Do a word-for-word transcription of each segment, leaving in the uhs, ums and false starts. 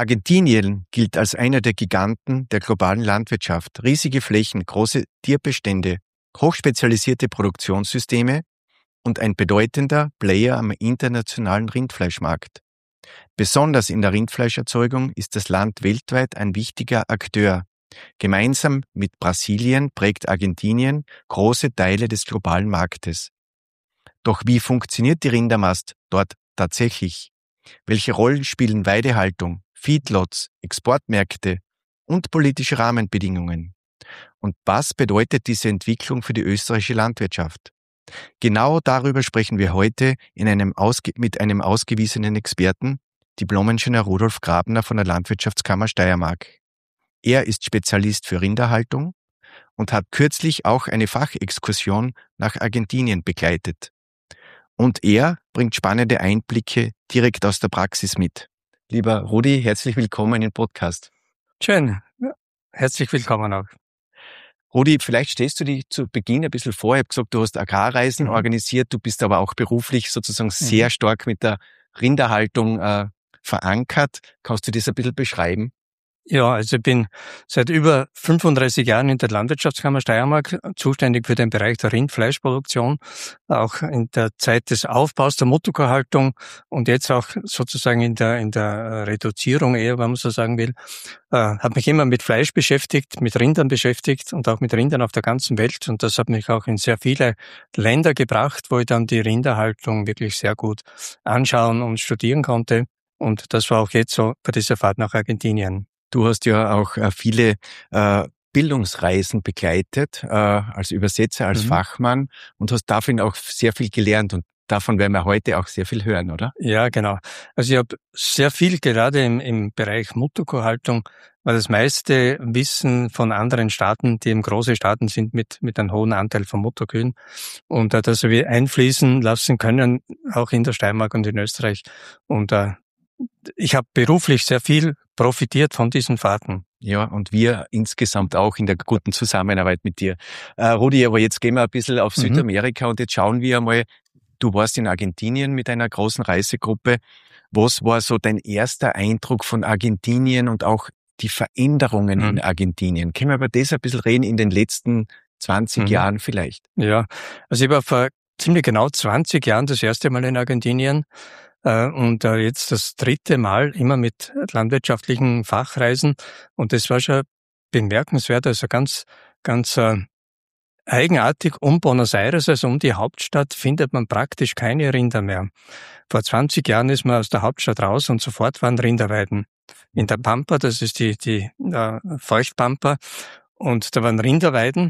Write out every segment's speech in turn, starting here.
Argentinien gilt als einer der Giganten der globalen Landwirtschaft. Riesige Flächen, große Tierbestände, hochspezialisierte Produktionssysteme und ein bedeutender Player am internationalen Rindfleischmarkt. Besonders in der Rindfleischerzeugung ist das Land weltweit ein wichtiger Akteur. Gemeinsam mit Brasilien prägt Argentinien große Teile des globalen Marktes. Doch wie funktioniert die Rindermast dort tatsächlich? Welche Rolle spielen Weidehaltung, Feedlots, Exportmärkte und politische Rahmenbedingungen? Und was bedeutet diese Entwicklung für die österreichische Landwirtschaft? Genau darüber sprechen wir heute in einem ausge- mit einem ausgewiesenen Experten, Diplom-Ingenieur Rudolf Grabner von der Landwirtschaftskammer Steiermark. Er ist Spezialist für Rinderhaltung und hat kürzlich auch eine Fachexkursion nach Argentinien begleitet. Und er bringt spannende Einblicke direkt aus der Praxis mit. Lieber Rudi, herzlich willkommen im Podcast. Schön. Ja, herzlich willkommen auch. Rudi, vielleicht stellst du dich zu Beginn ein bisschen vor. Ich habe gesagt, du hast Agrarreisen mhm. organisiert, du bist aber auch beruflich sozusagen mhm. sehr stark mit der Rinderhaltung äh, verankert. Kannst du das ein bisschen beschreiben? Ja, also ich bin seit über fünfunddreißig Jahren in der Landwirtschaftskammer Steiermark zuständig für den Bereich der Rindfleischproduktion, auch in der Zeit des Aufbaus der Mutterkuhhaltung und jetzt auch sozusagen in der in der Reduzierung eher, wenn man so sagen will. Äh, habe mich immer mit Fleisch beschäftigt, mit Rindern beschäftigt und auch mit Rindern auf der ganzen Welt, und das hat mich auch in sehr viele Länder gebracht, wo ich dann die Rinderhaltung wirklich sehr gut anschauen und studieren konnte, und das war auch jetzt so bei dieser Fahrt nach Argentinien. Du hast ja auch äh, viele äh, Bildungsreisen begleitet, äh, als Übersetzer, als mhm. Fachmann, und hast davon auch sehr viel gelernt, und davon werden wir heute auch sehr viel hören, oder? Ja, genau. Also ich habe sehr viel, gerade im, im Bereich Mutterkuhhaltung, weil das meiste Wissen von anderen Staaten, die eben große Staaten sind mit mit einem hohen Anteil von Mutterkühen, und äh, das wir einfließen lassen können, auch in der Steiermark und in Österreich. Und äh, ich habe beruflich sehr viel profitiert von diesen Fahrten. Ja, und wir insgesamt auch in der guten Zusammenarbeit mit dir. Äh, Rudi, aber jetzt gehen wir ein bisschen auf mhm. Südamerika, und jetzt schauen wir einmal, du warst in Argentinien mit einer großen Reisegruppe. Was war so dein erster Eindruck von Argentinien und auch die Veränderungen mhm. in Argentinien? Können wir über das ein bisschen reden in den letzten zwanzig mhm. Jahren vielleicht? Ja, also ich war vor ziemlich genau zwanzig Jahren das erste Mal in Argentinien. Und jetzt das dritte Mal, immer mit landwirtschaftlichen Fachreisen. Und das war schon bemerkenswert, also ganz, ganz äh, eigenartig. Um Buenos Aires, also um die Hauptstadt, findet man praktisch keine Rinder mehr. Vor zwanzig Jahren ist man aus der Hauptstadt raus und sofort waren Rinderweiden. In der Pampa, das ist die, die äh, Feuchtpampa, und da waren Rinderweiden,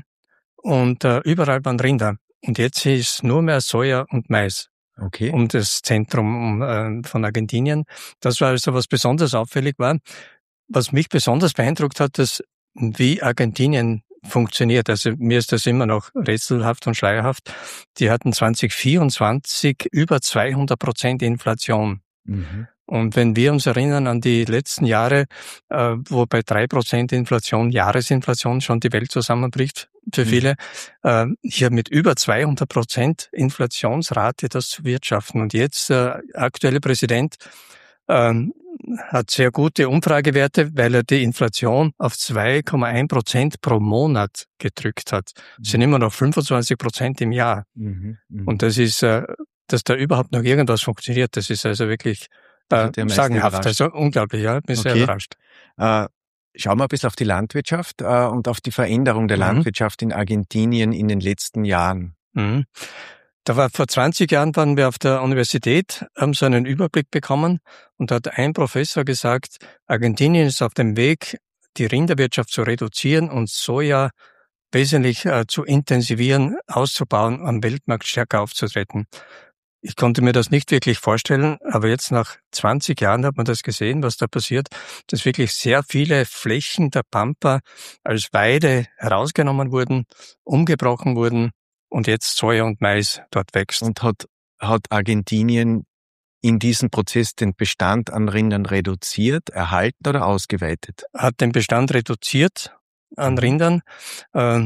und äh, überall waren Rinder. Und jetzt ist nur mehr Soja und Mais. Okay. Um das Zentrum äh, von Argentinien. Das war also, was besonders auffällig war. Was mich besonders beeindruckt hat, dass wie Argentinien funktioniert. Also mir ist das immer noch rätselhaft und schleierhaft. Die hatten zwanzig vierundzwanzig über zweihundert Prozent Inflation. Mhm. Und wenn wir uns erinnern an die letzten Jahre, äh, wo bei drei Prozent Inflation, Jahresinflation, schon die Welt zusammenbricht für viele, äh, hier mit über zweihundert Prozent Inflationsrate das zu wirtschaften. Und jetzt, äh, aktuelle Präsident äh, hat sehr gute Umfragewerte, weil er die Inflation auf zwei Komma eins Prozent pro Monat gedrückt hat. Das sind immer noch fünfundzwanzig Prozent im Jahr. Mhm, mh. Und das ist, äh, dass da überhaupt noch irgendwas funktioniert, das ist also wirklich Äh, sagenhaft, also unglaublich, ja, bin sehr okay. überrascht. Äh, schauen wir ein bisschen auf die Landwirtschaft äh, und auf die Veränderung der mhm. Landwirtschaft in Argentinien in den letzten Jahren. Mhm. Da war vor zwanzig Jahren waren wir auf der Universität, haben so einen Überblick bekommen, und da hat ein Professor gesagt, Argentinien ist auf dem Weg, die Rinderwirtschaft zu reduzieren und Soja wesentlich äh, zu intensivieren, auszubauen, am Weltmarkt stärker aufzutreten. Ich konnte mir das nicht wirklich vorstellen, aber jetzt nach zwanzig Jahren hat man das gesehen, was da passiert, dass wirklich sehr viele Flächen der Pampa als Weide herausgenommen wurden, umgebrochen wurden, und jetzt Soja und Mais dort wächst. Und hat, hat Argentinien in diesem Prozess den Bestand an Rindern reduziert, erhalten oder ausgeweitet? Hat den Bestand reduziert an Rindern, äh,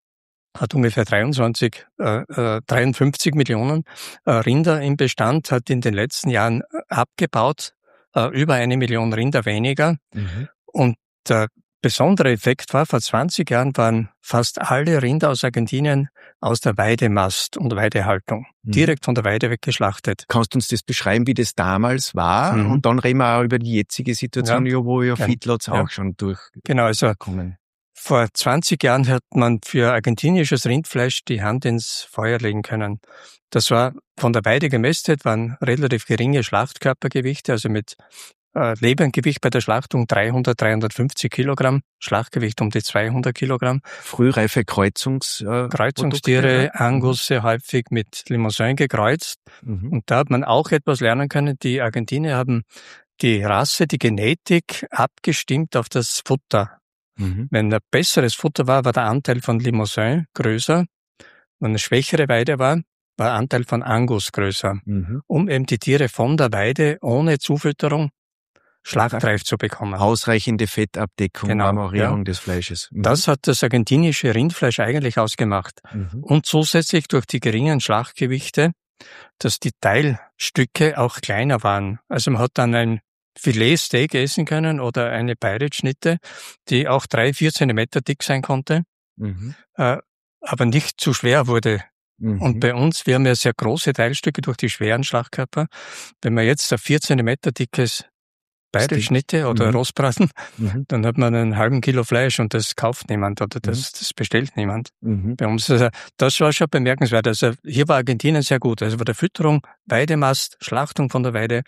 hat ungefähr dreiundzwanzig, äh, dreiundfünfzig Millionen äh, Rinder im Bestand, hat in den letzten Jahren abgebaut, äh, über eine Million Rinder weniger. Mhm. Und der besondere Effekt war, vor zwanzig Jahren waren fast alle Rinder aus Argentinien aus der Weidemast und Weidehaltung Mhm. direkt von der Weide weggeschlachtet. Kannst du uns das beschreiben, wie das damals war? Mhm. Und dann reden wir auch über die jetzige Situation, ja, wo ja Feedlots ja. auch schon durchkommen. Genau, also vor zwanzig Jahren hat man für argentinisches Rindfleisch die Hand ins Feuer legen können. Das war von der Weide gemästet, waren relativ geringe Schlachtkörpergewichte, also mit äh, Lebengewicht bei der Schlachtung dreihundert, dreihundertfünfzig Kilogramm, Schlachtgewicht um die zweihundert Kilogramm. Frühreife Kreuzungs, äh, Kreuzungstiere, Produkte, Angus sehr häufig mit Limousin gekreuzt. Mhm. Und da hat man auch etwas lernen können. Die Argentinier haben die Rasse, die Genetik abgestimmt auf das Futter. Mhm. Wenn ein besseres Futter war, war der Anteil von Limousin größer. Wenn eine schwächere Weide war, war der Anteil von Angus größer. Mhm. Um eben die Tiere von der Weide ohne Zufütterung schlachtreif zu bekommen. Ausreichende Fettabdeckung, Genau, Marmorierung ja. des Fleisches. Mhm. Das hat das argentinische Rindfleisch eigentlich ausgemacht. Mhm. Und zusätzlich durch die geringen Schlachtgewichte, dass die Teilstücke auch kleiner waren. Also man hat dann ein Filetsteak essen können oder eine Beirut-Schnitte, die auch drei, vier Zentimeter dick sein konnte, Mhm. äh, aber nicht zu schwer wurde. Mhm. Und bei uns, wir haben ja sehr große Teilstücke durch die schweren Schlachtkörper. Wenn man jetzt ein vier Zentimeter dickes Beirut-Schnitte oder Mhm. Rostbraten, Mhm. dann hat man einen halben Kilo Fleisch und das kauft niemand oder das, das bestellt niemand. Mhm. Bei uns, also, das war schon bemerkenswert. Also hier war Argentinien sehr gut. Also bei der Fütterung, Weidemast, Schlachtung von der Weide.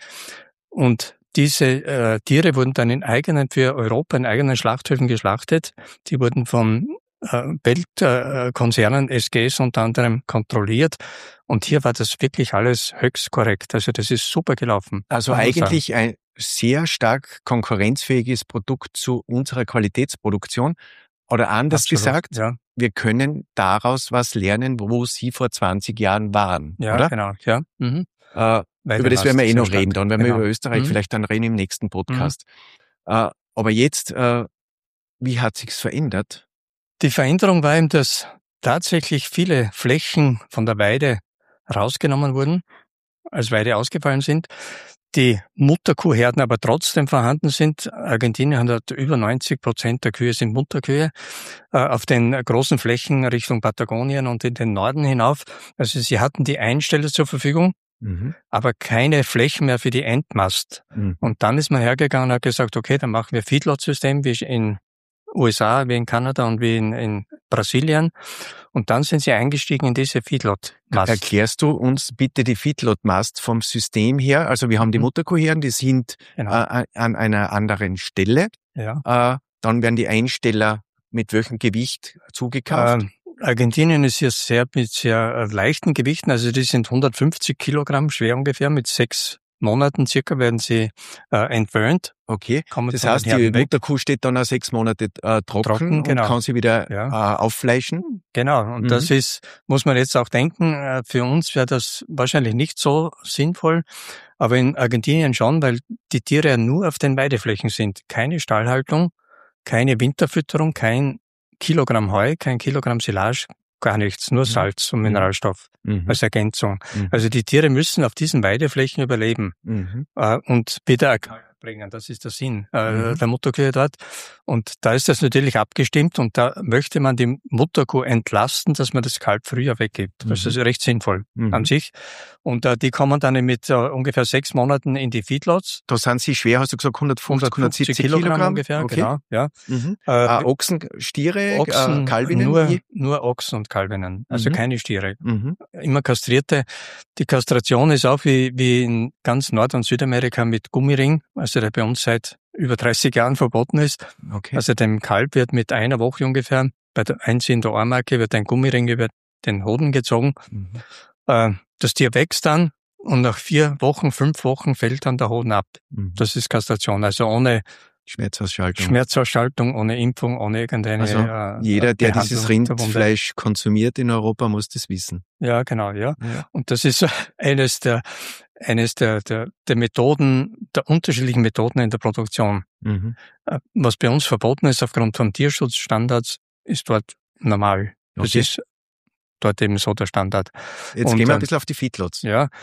Und diese äh, Tiere wurden dann in eigenen, für Europa in eigenen Schlachthöfen geschlachtet. Die wurden von äh, Weltkonzernen, äh, S G S unter anderem, kontrolliert. Und hier war das wirklich alles höchst korrekt. Also das ist super gelaufen. Also eigentlich ein sehr stark konkurrenzfähiges Produkt zu unserer Qualitätsproduktion. Oder anders Absolut, gesagt, ja. wir können daraus was lernen, wo Sie vor zwanzig Jahren waren, Ja, oder? genau. Ja. Mhm. Äh, über das werden wir eh noch reden, dann werden genau. wir über Österreich Mhm. vielleicht dann reden im nächsten Podcast. Mhm. Äh, aber jetzt, äh, wie hat sich's verändert? Die Veränderung war eben, dass tatsächlich viele Flächen von der Weide rausgenommen wurden, als Weide ausgefallen sind. Die Mutterkuhherden aber trotzdem vorhanden sind. Argentinien hat über neunzig Prozent der Kühe sind Mutterkühe. Auf den großen Flächen Richtung Patagonien und in den Norden hinauf. Also sie hatten die Einsteller zur Verfügung, mhm. aber keine Flächen mehr für die Endmast. Mhm. Und dann ist man hergegangen und hat gesagt, okay, dann machen wir Feedlot-System wie in U S A, wie in Kanada und wie in, in Brasilien. Und dann sind sie eingestiegen in diese Feedlot-Mast. Erklärst du uns bitte die Feedlot-Mast vom System her? Also wir haben die Mutterkuhherden, die sind genau. äh, an einer anderen Stelle. Ja. Äh, dann werden die Einsteller mit welchem Gewicht zugekauft? Ähm, Argentinien ist hier sehr mit sehr leichten Gewichten. Also die sind hundertfünfzig Kilogramm schwer ungefähr. Mit sechs Monaten circa werden sie äh, entwöhnt. Okay, das heißt, die Mutterkuh steht dann auch sechs Monate äh, trocken, trocken genau. und kann sie wieder ja. äh, auffleischen. Genau, und mhm. das ist, muss man jetzt auch denken, äh, für uns wäre das wahrscheinlich nicht so sinnvoll, aber in Argentinien schon, weil die Tiere ja nur auf den Weideflächen sind. Keine Stallhaltung, keine Winterfütterung, kein Kilogramm Heu, kein Kilogramm Silage, gar nichts, nur Salz und Mineralstoff mhm. als Ergänzung. Mhm. Also die Tiere müssen auf diesen Weideflächen überleben mhm. äh, und wieder bringen. Das ist der Sinn äh, mhm. der Mutterkühe dort. Und da ist das natürlich abgestimmt und da möchte man die Mutterkuh entlasten, dass man das Kalb früher weggibt. Mhm. Das ist recht sinnvoll mhm. an sich. Und äh, die kommen dann mit äh, ungefähr sechs Monaten in die Feedlots. Da sind sie schwer, hast du gesagt, hundertfünfzig, hundertsiebzig Kilogramm, Kilogramm ungefähr, okay. genau. Ja. Mhm. Äh, Ochsen, Stiere, Ochsen, äh, Kalbinnen? Nur, nur Ochsen und Kalbinnen, also mhm. keine Stiere. Mhm. Immer kastrierte. Die Kastration ist auch wie, wie in ganz Nord- und Südamerika mit Gummiring, also der bei uns seit über dreißig Jahren verboten ist. Okay. Also dem Kalb wird mit einer Woche ungefähr, bei der Einziehen der Ohrmarke wird ein Gummiring über den Hoden gezogen. Mhm. Äh, das Tier wächst dann und nach vier Wochen, fünf Wochen fällt dann der Hoden ab. Mhm. Das ist Kastration, also ohne Schmerzausschaltung. Schmerzausschaltung, ohne Impfung, ohne irgendeine Also äh, jeder, der dieses Rindfleisch konsumiert in Europa, muss das wissen. Ja, genau, ja. ja. Und das ist eines der eines der, der, der Methoden, der unterschiedlichen Methoden in der Produktion. Mhm. Was bei uns verboten ist aufgrund von Tierschutzstandards, ist dort normal. Das okay. ist dort eben so der Standard. Jetzt und, gehen wir ein bisschen auf die Feedlots. Ja,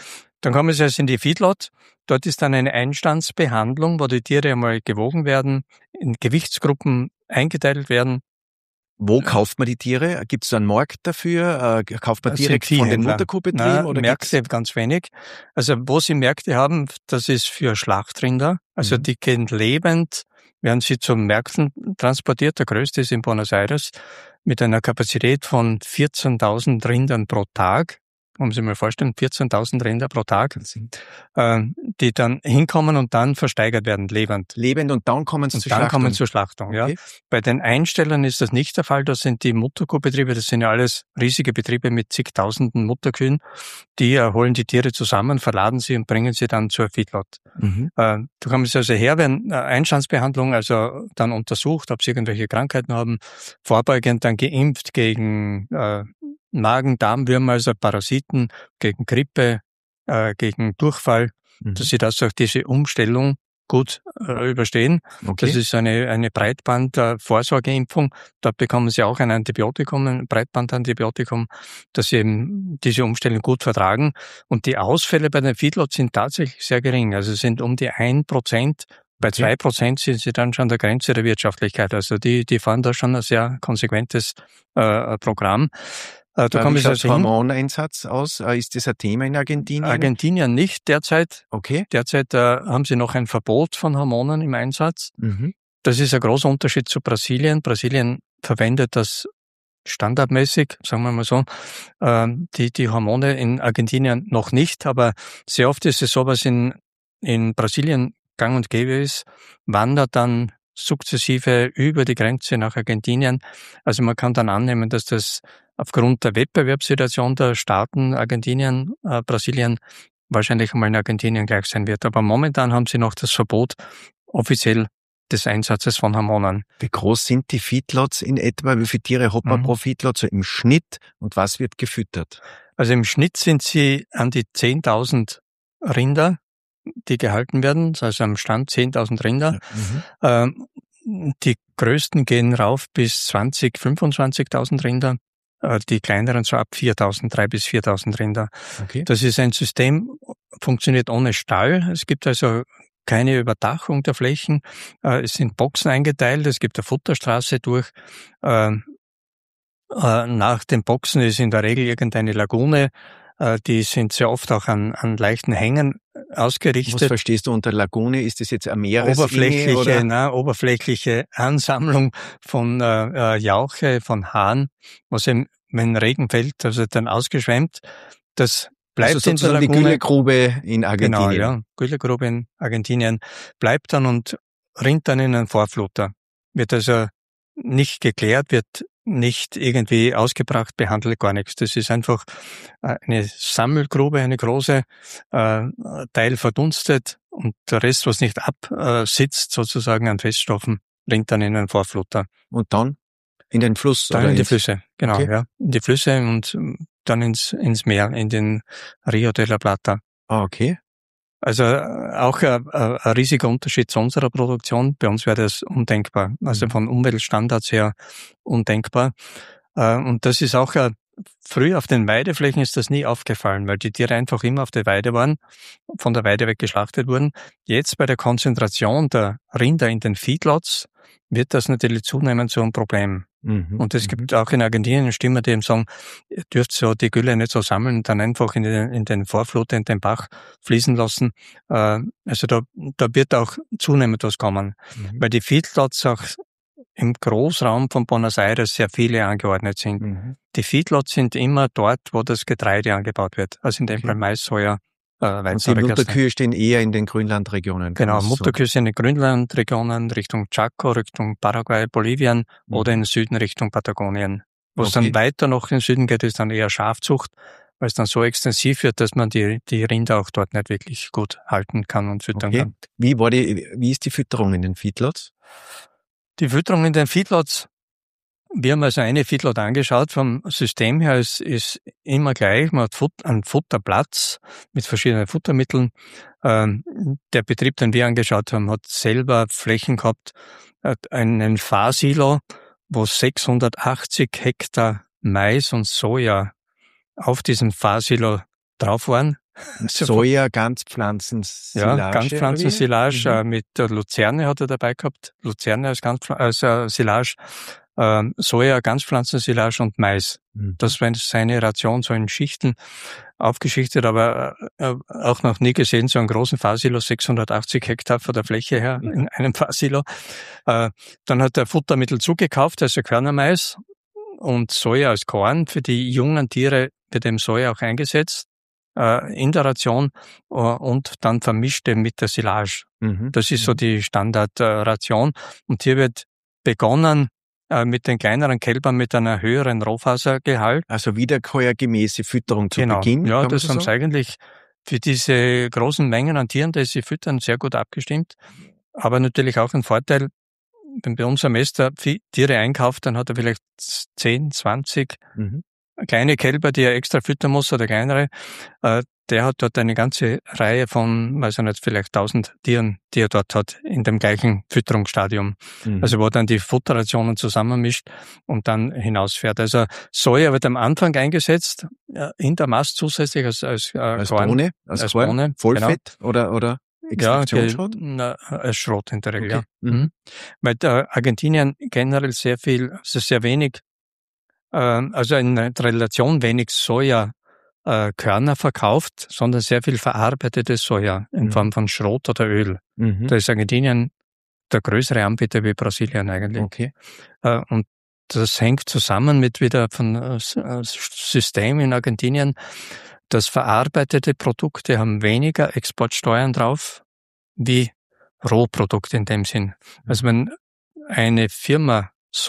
Dann kommen sie also in die Feedlot. Dort ist dann eine Einstandsbehandlung, wo die Tiere einmal gewogen werden, in Gewichtsgruppen eingeteilt werden. Wo kauft man die Tiere? Gibt es da einen Markt dafür? Äh, kauft man Das direkt sind von den Viehhändler. Mutterkuhbetrieben? Nein, Oder Märkte gibt's? ganz wenig. Also wo sie Märkte haben, das ist für Schlachtrinder. Also Mhm. die gehen lebend, werden sie zu Märkten transportiert. Der größte ist in Buenos Aires mit einer Kapazität von vierzehntausend Rindern pro Tag. Muss man sich mal vorstellen, vierzehntausend Rinder pro Tag, äh, die dann hinkommen und dann versteigert werden, lebend. Lebend und dann kommen sie Und zur dann Schlachtung. kommen zur Schlachtung, ja. Okay. Bei den Einstellern ist das nicht der Fall. Das sind die Mutterkuhbetriebe. Das sind ja alles riesige Betriebe mit zigtausenden Mutterkühen. Die äh, holen die Tiere zusammen, verladen sie und bringen sie dann zur Feedlot. Mhm. Äh, da kommen sie also her, werden äh, Einstandsbehandlung, also dann untersucht, ob sie irgendwelche Krankheiten haben, vorbeugend dann geimpft gegen äh, Magen-Darm-Würmer, also Parasiten, gegen Grippe, äh, gegen Durchfall, Mhm. dass sie das auch diese Umstellung gut äh, überstehen. Okay. Das ist eine, eine Breitband-Vorsorgeimpfung. Dort bekommen sie auch ein Antibiotikum, ein Breitbandantibiotikum, dass sie eben diese Umstellung gut vertragen. Und die Ausfälle bei den Feedlots sind tatsächlich sehr gering. Also sind um die ein Prozent. Bei Okay. zwei Prozent sind sie dann schon an der Grenze der Wirtschaftlichkeit. Also die, die fahren da schon ein sehr konsequentes äh, Programm. Äh, da Äh, kommen Wie sie schaut also hin. Hormoneinsatz aus? Äh, Ist das ein Thema in Argentinien? Argentinien nicht derzeit. Okay. Derzeit äh, haben sie noch ein Verbot von Hormonen im Einsatz. Mhm. Das ist ein großer Unterschied zu Brasilien. Brasilien verwendet das standardmäßig, sagen wir mal so, ähm, die, die Hormone in Argentinien noch nicht, aber sehr oft ist es so, was in, in Brasilien gang und gäbe ist, wandert dann sukzessive über die Grenze nach Argentinien. Also man kann dann annehmen, dass das aufgrund der Wettbewerbssituation der Staaten Argentinien, äh, Brasilien wahrscheinlich einmal in Argentinien gleich sein wird. Aber momentan haben sie noch das Verbot offiziell des Einsatzes von Hormonen. Wie groß sind die Feedlots in etwa? Wie viele Tiere hat man Mhm. pro Feedlot so im Schnitt? Und was wird gefüttert? Also im Schnitt sind sie an die zehntausend Rinder, die gehalten werden, also am Stand zehntausend Rinder. Mhm. Ähm, die größten gehen rauf bis zwanzig, fünfundzwanzigtausend Rinder, äh, die kleineren so ab viertausend, drei bis viertausend Rinder. Okay. Das ist ein System, funktioniert ohne Stall. Es gibt also keine Überdachung der Flächen. Äh, es sind Boxen eingeteilt, es gibt eine Futterstraße durch. Äh, äh, nach den Boxen ist in der Regel irgendeine Lagune. Äh, die sind sehr oft auch an, an leichten Hängen Was ausgerichtet. verstehst du unter Lagune? Ist das jetzt eine Meeresenge Oberflächliche, oder? na, oberflächliche Ansammlung von äh, äh, Jauche, von Haaren, was eben, wenn Regen fällt, also dann ausgeschwemmt. Das bleibt Also in der sozusagen die Lagune. Güllegrube in Argentinien. Genau, ja. Güllegrube in Argentinien bleibt dann und rinnt dann in einen Vorfluter. Wird also nicht geklärt, wird nicht irgendwie ausgebracht, behandelt, gar nichts. Das ist einfach eine Sammelgrube, eine große, äh, Teil verdunstet und der Rest, was nicht absitzt, sozusagen an Feststoffen, rinnt dann in einen Vorfluter. Und dann in den Fluss? Dann oder in die ins- Flüsse, genau, Okay. ja. In die Flüsse und dann ins, ins Meer, in den Rio de la Plata. Ah, okay. Also äh, auch ein, ein ein riesiger Unterschied zu unserer Produktion. Bei uns wäre das undenkbar. Also Mhm. von Umweltstandards her undenkbar. Äh, Und das ist auch, äh, früher auf den Weideflächen ist das nie aufgefallen, weil die Tiere einfach immer auf der Weide waren, von der Weide weg geschlachtet wurden. Jetzt bei der Konzentration der Rinder in den Feedlots wird das natürlich zunehmend so ein Problem. Mhm. Und es Mhm. gibt auch in Argentinien Stimmen, die eben sagen, ihr dürft so die Gülle nicht so sammeln und dann einfach in den, in den Vorfluter, in den Bach fließen lassen. Äh, Also da, da wird auch zunehmend was kommen. Mhm. Weil die Feedlots auch im Großraum von Buenos Aires sehr viele angeordnet sind. Mhm. Die Feedlots sind immer dort, wo das Getreide angebaut wird. Also in dem Okay. Fall Mais, Soja, äh, Und Weizen die oder Gerste. Mutterkühe stehen eher in den Grünlandregionen. kann Genau, man so sagen. Mutterkühe sind in Grünlandregionen Richtung Chaco, Richtung Paraguay, Bolivien Mhm. oder im Süden Richtung Patagonien. Wo es Okay. dann weiter noch in den Süden geht, ist dann eher Schafzucht, weil es dann so extensiv wird, dass man die, die Rinder auch dort nicht wirklich gut halten kann und füttern Okay. kann. Wie, war die, wie ist die Fütterung in den Feedlots? Die Fütterung in den Feedlots, wir haben also eine Feedlot angeschaut, vom System her ist, ist immer gleich. Man hat Fut- einen Futterplatz mit verschiedenen Futtermitteln. Ähm, der Betrieb, den wir angeschaut haben, hat selber Flächen gehabt, hat einen Fahrsilo, wo sechshundertachtzig Hektar Mais und Soja auf diesem Fahrsilo drauf waren. Soja, Ganzpflanzensilage. Ja, Ganzpflanzensilage mhm. äh, mit der Luzerne hat er dabei gehabt. Luzerne als, Ganzpfl- als äh, Silage, äh, Soja, Ganzpflanzensilage und Mais. Mhm. Das war seine Ration, so in Schichten aufgeschichtet, aber äh, auch noch nie gesehen, so einen großen Fahrsilo, sechshundertachtzig Hektar von der Fläche her Mhm. in einem Fahrsilo. Äh, dann hat er Futtermittel zugekauft, also Körnermais und Soja als Korn. Für die jungen Tiere wird eben Soja auch eingesetzt äh, in der Ration äh, und dann vermischt eben mit der Silage. Mhm. Das ist so die Standardration. Äh, und hier wird begonnen äh, mit den kleineren Kälbern mit einer höheren Rohfasergehalt. Also wiederkäuergemäße Fütterung zu genau. Beginn. Ja, das haben so? sie eigentlich für diese großen Mengen an Tieren, die sie füttern, sehr gut abgestimmt. Aber natürlich auch ein Vorteil, wenn bei uns ein Mester Tiere einkauft, dann hat er vielleicht zehn, zwanzig mhm. kleine Kälber, die er extra füttern muss oder kleinere. Äh, der hat dort eine ganze Reihe von, weiß ich nicht, vielleicht tausend Tieren, die er dort hat, in dem gleichen Fütterungsstadium. Mhm. Also wo dann die Futterrationen zusammenmischt und dann hinausfährt. Also Soja wird am Anfang eingesetzt, in der Mast zusätzlich als, als, äh, als Korn. Bohne, als, als Bohne, Vollfett genau. oder, oder Extraktionsschrot? Ja, als Schrot in der Regel, okay. ja. Mhm. Weil äh, Argentinien generell sehr viel, also sehr wenig, äh, also in Relation wenig Soja äh, Körner verkauft, sondern sehr viel verarbeitetes Soja in mhm. Form von Schrot oder Öl. Mhm. Da ist Argentinien der größere Anbieter wie Brasilien eigentlich. Okay. Äh, und das hängt zusammen mit wieder von äh, System in Argentinien. Das verarbeitete Produkte haben weniger Exportsteuern drauf wie Rohprodukte in dem Sinn. Also wenn eine Firma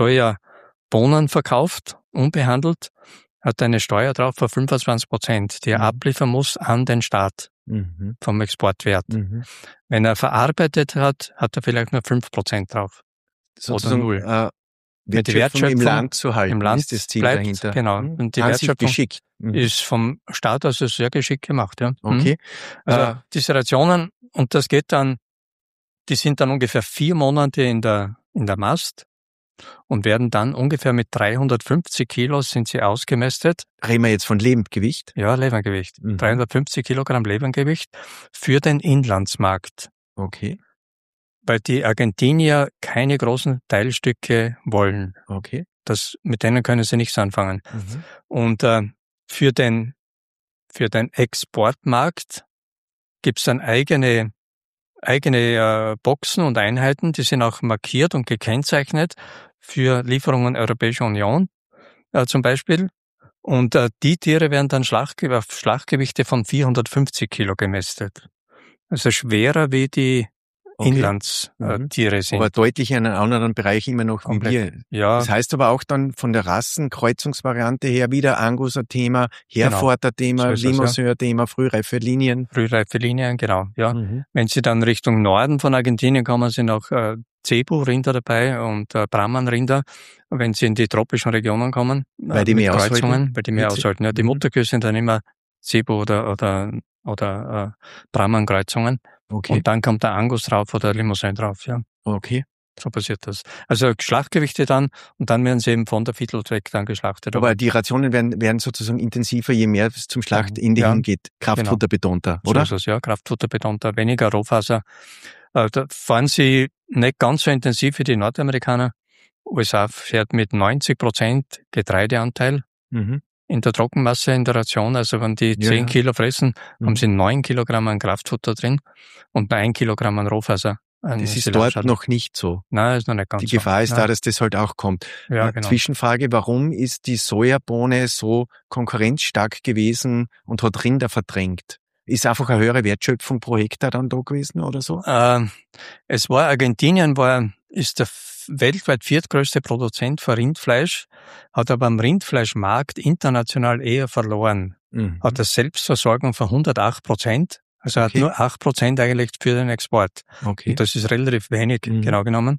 Sojabohnen verkauft, unbehandelt, hat eine Steuer drauf von fünfundzwanzig Prozent, die er mhm. abliefern muss an den Staat mhm. vom Exportwert. Mhm. Wenn er verarbeitet hat, hat er vielleicht nur fünf Prozent drauf. Sozusagen, oder null. Äh, Wertschöpfung die Wertschöpfung im Land zu halten, im Land ist das Ziel bleibt, dahinter. Genau. Und die An Wertschöpfung geschickt. Mhm. ist vom Staat also sehr geschickt gemacht. Ja. Okay. Also äh, diese Rationen, und das geht dann, die sind dann ungefähr vier Monate in der, in der Mast und werden dann ungefähr mit dreihundertfünfzig Kilo sind sie ausgemästet. Reden wir jetzt von Lebendgewicht? Ja, Lebendgewicht. Mhm. dreihundertfünfzig Kilogramm Lebendgewicht für den Inlandsmarkt. Okay. Weil die Argentinier keine großen Teilstücke wollen. Okay. Das, mit denen können sie nichts anfangen. Mhm. Und äh, für den für den Exportmarkt gibt's dann eigene eigene äh, Boxen und Einheiten, die sind auch markiert und gekennzeichnet für Lieferungen Europäische Union äh, zum Beispiel. Und äh, die Tiere werden dann Schlachtge- auf Schlachtgewichte von vierhundertfünfzig Kilo gemästet. Also schwerer wie die okay. Inlandstiere sind. Aber deutlich in einem anderen Bereich immer noch Komplett. wie wir. Ja. Das heißt aber auch dann von der Rassenkreuzungsvariante her wieder Angus ein Thema, Herford ein Thema, genau. so Limousin ein Thema, frühreife Linien. Frühreife Linien, genau. Ja. Mhm. Wenn Sie dann Richtung Norden von Argentinien kommen, sind auch äh, Zebu-Rinder dabei und äh, Brahman-Rinder. Wenn Sie in die tropischen Regionen kommen, weil äh, die mit mehr Kreuzungen, aushalten. weil die mehr aushalten. Ja, die mhm. Mutterkühe sind dann immer Zebu oder oder oder äh, Brahman-Kreuzungen. Okay. Und dann kommt der Angus drauf oder Limousin drauf, ja. Okay. So passiert das. Also Schlachtgewichte dann und dann werden sie eben von der Feedlot weg dann geschlachtet. Aber die Rationen werden, werden sozusagen intensiver, je mehr es zum Schlachtende ja, hingeht. Kraftfutter betonter, oder? So ist es, ja. Kraftfutter betonter, weniger Rohfaser. Äh, da fahren sie nicht ganz so intensiv wie die Nordamerikaner. U S A fährt mit neunzig Prozent Getreideanteil mhm. in der Trockenmasse in der Ration. Also wenn die ja, zehn ja. Kilo fressen, mhm. haben sie neun Kilogramm an Kraftfutter drin und ein Kilogramm an Rohfaser. Das ist dort hat. noch nicht so. Nein, ist noch nicht ganz Die Gefahr so. ist Nein. da, dass das halt auch kommt. Ja, äh, genau. Zwischenfrage, warum ist die Sojabohne so konkurrenzstark gewesen und hat Rinder verdrängt? Ist einfach eine höhere Wertschöpfung pro Hektar dann da gewesen oder so? Äh, es war Argentinien, war, ist der weltweit viertgrößte Produzent für Rindfleisch, hat aber am Rindfleischmarkt international eher verloren. Mhm. Hat eine Selbstversorgung von hundertacht Prozent. Also er okay. hat nur acht Prozent eigentlich für den Export. Okay. Und das ist relativ wenig, mhm. genau genommen.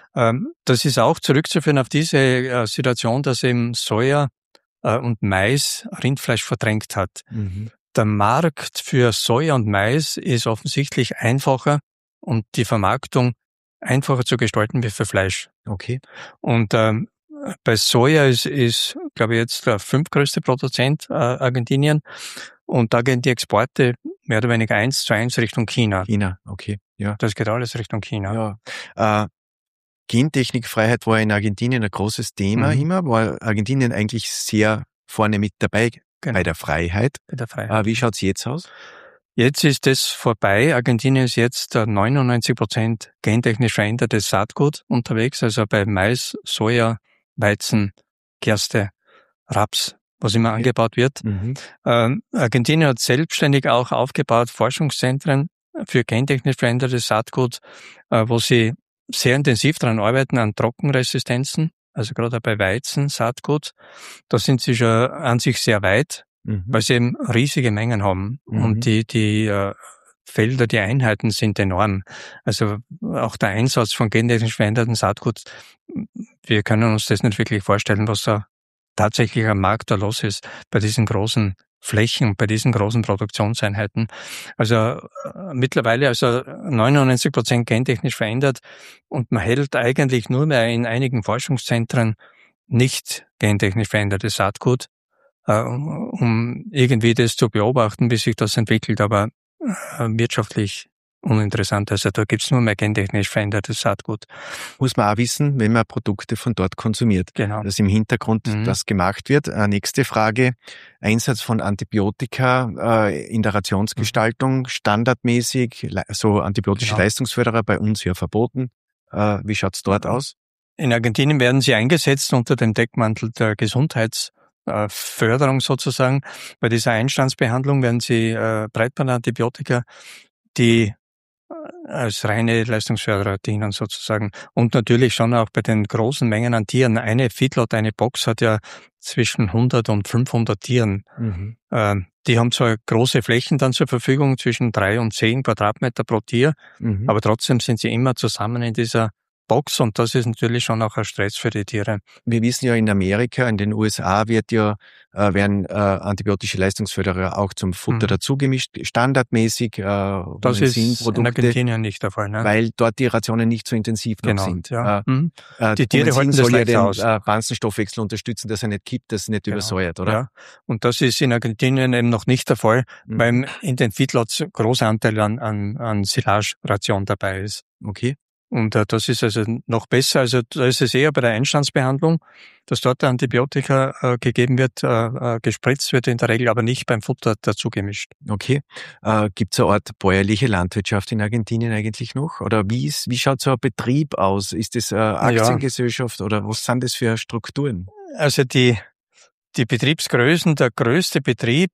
Das ist auch zurückzuführen auf diese Situation, dass eben Soja und Mais Rindfleisch verdrängt hat. Mhm. Der Markt für Soja und Mais ist offensichtlich einfacher und die Vermarktung einfacher zu gestalten wie für Fleisch. Okay. Und ähm, bei Soja ist, ist glaube ich, jetzt der fünftgrößte Produzent äh, Argentinien. Und da gehen die Exporte mehr oder weniger eins zu eins Richtung China. China, okay, ja. Das geht alles Richtung China. Ja. Äh, Gentechnikfreiheit war in Argentinien ein großes Thema Mhm. immer, war Argentinien eigentlich sehr vorne mit dabei Genau. bei der Freiheit. Bei der Freiheit. Äh, wie schaut's jetzt aus? Jetzt ist das vorbei. Argentinien ist jetzt neunundneunzig Prozent gentechnisch verändertes Saatgut unterwegs, also bei Mais, Soja, Weizen, Gerste, Raps, was immer okay. angebaut wird. Mhm. Ähm, Argentinien hat selbstständig auch aufgebaut Forschungszentren für gentechnisch verändertes Saatgut, äh, wo sie sehr intensiv daran arbeiten, an Trockenresistenzen, also gerade bei Weizen, Saatgut. Da sind sie schon an sich sehr weit, mhm. weil sie eben riesige Mengen haben. Mhm. Und die, die äh, Felder, die Einheiten sind enorm. Also auch der Einsatz von gentechnisch veränderten Saatgut, wir können uns das nicht wirklich vorstellen, was da tatsächlich am Markt da los ist bei diesen großen Flächen, bei diesen großen Produktionseinheiten. Also äh, mittlerweile also neunundneunzig Prozent gentechnisch verändert und man hält eigentlich nur mehr in einigen Forschungszentren nicht gentechnisch verändertes Saatgut, äh, um irgendwie das zu beobachten, wie sich das entwickelt, aber äh, wirtschaftlich uninteressant. Also da gibt's nur mehr gentechnisch verändertes Saatgut. Muss man auch wissen, wenn man Produkte von dort konsumiert. Genau. Dass im Hintergrund mhm. das gemacht wird. Äh, nächste Frage. Einsatz von Antibiotika äh, in der Rationsgestaltung, mhm. standardmäßig, so antibiotische genau. Leistungsförderer bei uns ja verboten. Äh, wie schaut's dort mhm. aus? In Argentinien werden sie eingesetzt unter dem Deckmantel der Gesundheitsförderung sozusagen. Bei dieser Einstandsbehandlung werden sie äh, Breitbandantibiotika, die als reine Leistungsförderer dienen sozusagen. Und natürlich schon auch bei den großen Mengen an Tieren. Eine Feedlot, eine Box hat ja zwischen hundert und fünfhundert Tieren. Mhm. Ähm, die haben zwar große Flächen dann zur Verfügung, zwischen drei und zehn Quadratmeter pro Tier, mhm. aber trotzdem sind sie immer zusammen in dieser Box und das ist natürlich schon auch ein Stress für die Tiere. Wir wissen ja, in Amerika, in den U S A wird ja, äh, werden äh, antibiotische Leistungsförderer auch zum Futter mhm. dazugemischt, standardmäßig. Äh, das ist in Argentinien nicht der Fall, ne? Weil dort die Rationen nicht so intensiv noch genau, sind. Ja. Äh, mhm. äh, die Tiere halten das soll ja den aus. Äh, Pflanzenstoffwechsel unterstützen, dass er nicht kippt, dass er nicht genau. übersäuert, oder? Ja, und das ist in Argentinien eben noch nicht der Fall, mhm. weil in den Feedlots ein großer Anteil an, an, an Silage-Ration dabei ist. Okay. Und äh, das ist also noch besser. Also da ist es eher bei der Einstandsbehandlung, dass dort Antibiotika äh, gegeben wird, äh, äh, gespritzt wird in der Regel, aber nicht beim Futter dazu gemischt. Okay. Äh, gibt es eine Art bäuerliche Landwirtschaft in Argentinien eigentlich noch? Oder wie, ist, wie schaut so ein Betrieb aus? Ist das eine Aktiengesellschaft ja. oder was sind das für Strukturen? Also die, die Betriebsgrößen, der größte Betrieb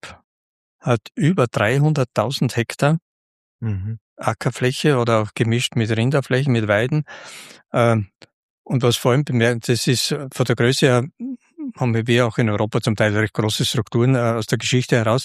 hat über dreihunderttausend Hektar. Mhm. Ackerfläche oder auch gemischt mit Rinderflächen, mit Weiden. Und was vor allem bemerkt, das ist von der Größe her, haben wir auch in Europa zum Teil recht große Strukturen aus der Geschichte heraus.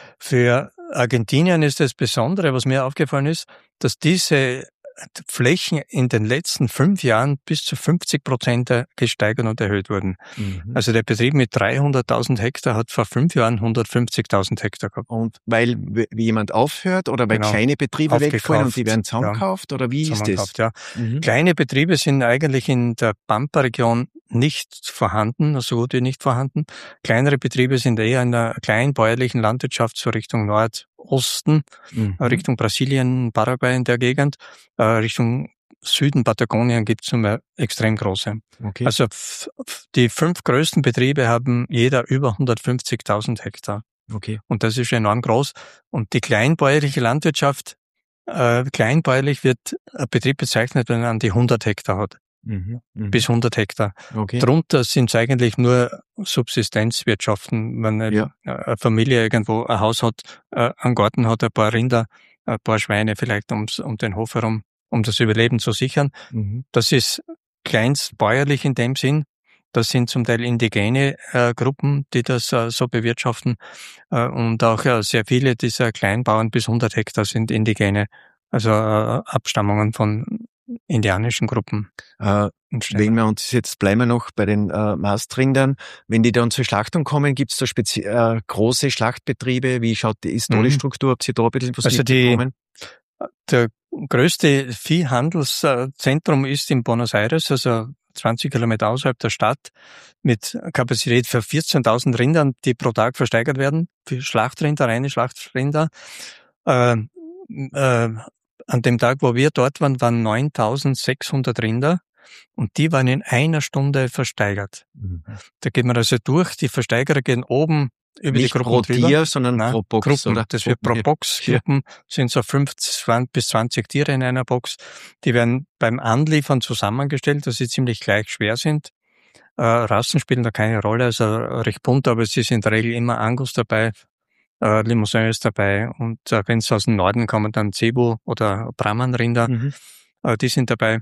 Für Argentinien ist das Besondere, was mir aufgefallen ist, dass diese Flächen in den letzten fünf Jahren bis zu fünfzig Prozent gesteigert und erhöht wurden. Mhm. Also der Betrieb mit dreihunderttausend Hektar hat vor fünf Jahren hundertfünfzigtausend Hektar gehabt. Und weil jemand aufhört oder weil genau. kleine Betriebe Aufgekauft. wegfallen und die werden zusammengekauft ja. oder wie ist das? Ja. Mhm. Kleine Betriebe sind eigentlich in der Pampa-Region nicht vorhanden, so gut wie nicht vorhanden. Kleinere Betriebe sind eher in der kleinbäuerlichen Landwirtschaft so Richtung Nordosten, mhm. Richtung Brasilien, Paraguay in der Gegend. Richtung Süden Patagonien gibt es nur mehr extrem große. Okay. Also f- die fünf größten Betriebe haben jeder über hundertfünfzigtausend Hektar. Okay. Und das ist enorm groß. Und die kleinbäuerliche Landwirtschaft, äh, kleinbäuerlich wird ein Betrieb bezeichnet, wenn er an die hundert Hektar hat. Mhm. Mhm. Bis hundert Hektar. Okay. Drunter sind es eigentlich nur Subsistenzwirtschaften. Wenn eine, ja. eine Familie irgendwo ein Haus hat, äh, einen Garten hat, ein paar Rinder, ein paar Schweine vielleicht ums, um den Hof herum, um das Überleben zu sichern. Mhm. Das ist kleinstbäuerlich in dem Sinn. Das sind zum Teil indigene äh, Gruppen, die das äh, so bewirtschaften. Äh, und auch äh, sehr viele dieser Kleinbauern bis hundert Hektar sind indigene, also äh, Abstammungen von indianischen Gruppen. Äh, wenn wir uns jetzt bleiben wir noch bei den äh, Mastrindern, wenn die dann zur Schlachtung kommen, gibt es da spezi- äh, große Schlachtbetriebe? Wie schaut die, ist da die Struktur? Habt ihr da ein bisschen was also mitbekommen? Der größte Viehhandelszentrum ist in Buenos Aires, also zwanzig Kilometer außerhalb der Stadt mit Kapazität für vierzehntausend Rindern, die pro Tag versteigert werden, für Schlachtrinder, reine Schlachtrinder. Äh, äh, an dem Tag, wo wir dort waren, waren neuntausendsechshundert Rinder und die waren in einer Stunde versteigert. Mhm. Da geht man also durch, die Versteigerer gehen oben über Nicht die Gruppen pro drüber. Tier, sondern Nein, pro Box. Gruppen. Oder? Das wird pro Box. Gruppen sind so fünfzehn bis zwanzig Tiere in einer Box. Die werden beim Anliefern zusammengestellt, dass sie ziemlich gleich schwer sind. Äh, Rassen spielen da keine Rolle, also recht bunt, aber es ist in der Regel immer Angus dabei, äh, Limousin ist dabei und äh, wenn es aus dem Norden kommen, dann Zebu oder Brahman-Rinder, mhm. äh, die sind dabei.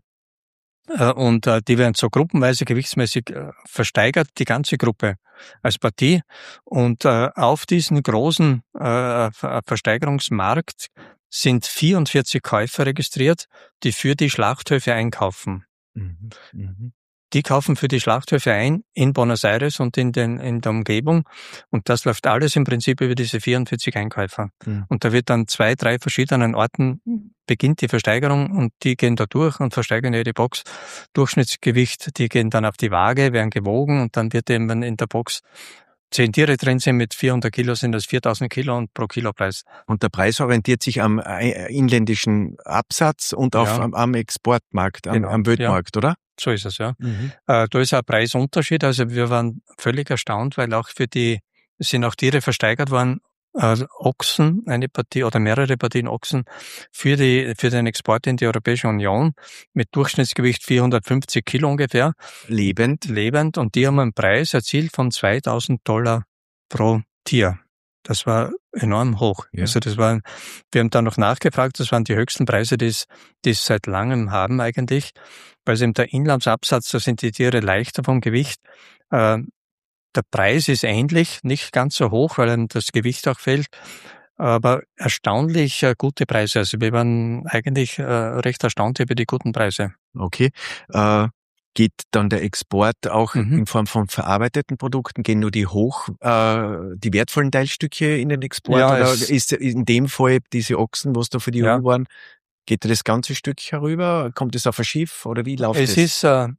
Und äh, die werden so gruppenweise gewichtsmäßig äh, versteigert, die ganze Gruppe als Partie. Und äh, auf diesen großen äh, Versteigerungsmarkt sind vierundvierzig Käufer registriert, die für die Schlachthöfe einkaufen. Mhm. Mhm. Die kaufen für die Schlachthöfe ein in Buenos Aires und in, den, in der Umgebung. Und das läuft alles im Prinzip über diese vierundvierzig Einkäufer. Mhm. Und da wird dann zwei, drei verschiedenen Orten beginnt die Versteigerung und die gehen da durch und versteigern jede Box. Durchschnittsgewicht, die gehen dann auf die Waage, werden gewogen und dann wird eben in der Box zehn Tiere drin sind mit vierhundert Kilo, sind das viertausend Kilo und pro Kilo Preis. Und der Preis orientiert sich am inländischen Absatz und auch ja. am, am Exportmarkt, am, genau. am Weltmarkt, ja. oder? So ist es, ja. Mhm. Äh, da ist ein Preisunterschied. Also wir waren völlig erstaunt, weil auch für die, es sind auch Tiere versteigert worden, äh, Ochsen, eine Partie oder mehrere Partien Ochsen für die, für den Export in die Europäische Union mit Durchschnittsgewicht vierhundertfünfzig Kilo ungefähr. Lebend. Lebend. Und die haben einen Preis erzielt von zweitausend Dollar pro Tier. Das war enorm hoch. Ja. Also das war, wir haben da noch nachgefragt, das waren die höchsten Preise, die es, die es seit langem haben eigentlich, weil es eben der Inlandsabsatz, da sind die Tiere leichter vom Gewicht. Äh, der Preis ist ähnlich, nicht ganz so hoch, weil dann das Gewicht auch fällt, aber erstaunlich äh, gute Preise. Also wir waren eigentlich äh, recht erstaunt über die guten Preise. Okay. Äh Geht dann der Export auch mhm. in Form von verarbeiteten Produkten? Gehen nur die hoch, äh, die wertvollen Teilstücke in den Export? Ja, oder ist in dem Fall diese Ochsen, was da für die ja. waren, geht das ganze Stück herüber? Kommt es auf ein Schiff oder wie läuft es das? Es ist, äh,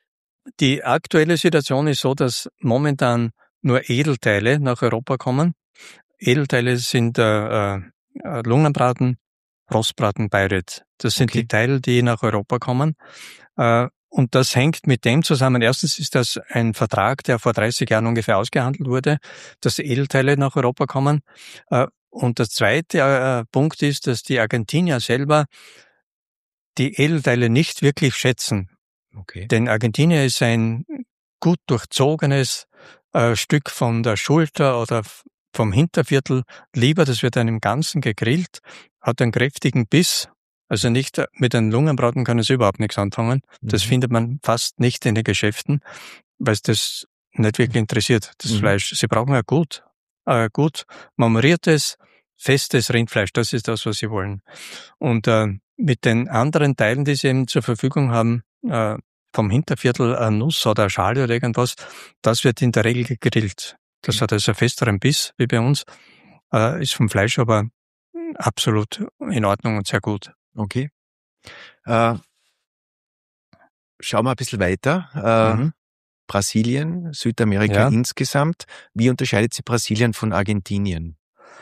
die aktuelle Situation ist so, dass momentan nur Edelteile nach Europa kommen. Edelteile sind äh, äh, Lungenbraten, Rostbraten, Bayreuth. Das sind okay. die Teile, die nach Europa kommen. Äh, Und das hängt mit dem zusammen. Erstens ist das ein Vertrag, der vor dreißig Jahren ungefähr ausgehandelt wurde, dass Edelteile nach Europa kommen. Und der zweite Punkt ist, dass die Argentinier selber die Edelteile nicht wirklich schätzen. Okay. Denn Argentinien ist ein gut durchzogenes Stück von der Schulter oder vom Hinterviertel. Lieber, das wird einem Ganzen gegrillt, hat einen kräftigen Biss. Also nicht mit den Lungenbraten kann es überhaupt nichts anfangen. Das mhm. findet man fast nicht in den Geschäften, weil es das nicht wirklich interessiert, das mhm. Fleisch. Sie brauchen ja gut, äh, gut marmoriertes, festes Rindfleisch. Das ist das, was sie wollen. Und äh, mit den anderen Teilen, die sie eben zur Verfügung haben, äh, vom Hinterviertel eine Nuss oder eine Schale oder irgendwas, das wird in der Regel gegrillt. Das mhm. hat also einen festeren Biss wie bei uns, äh, ist vom Fleisch aber absolut in Ordnung und sehr gut. Okay. Äh, schauen wir ein bisschen weiter. Äh, mhm. Brasilien, Südamerika ja. insgesamt. Wie unterscheidet sich Brasilien von Argentinien?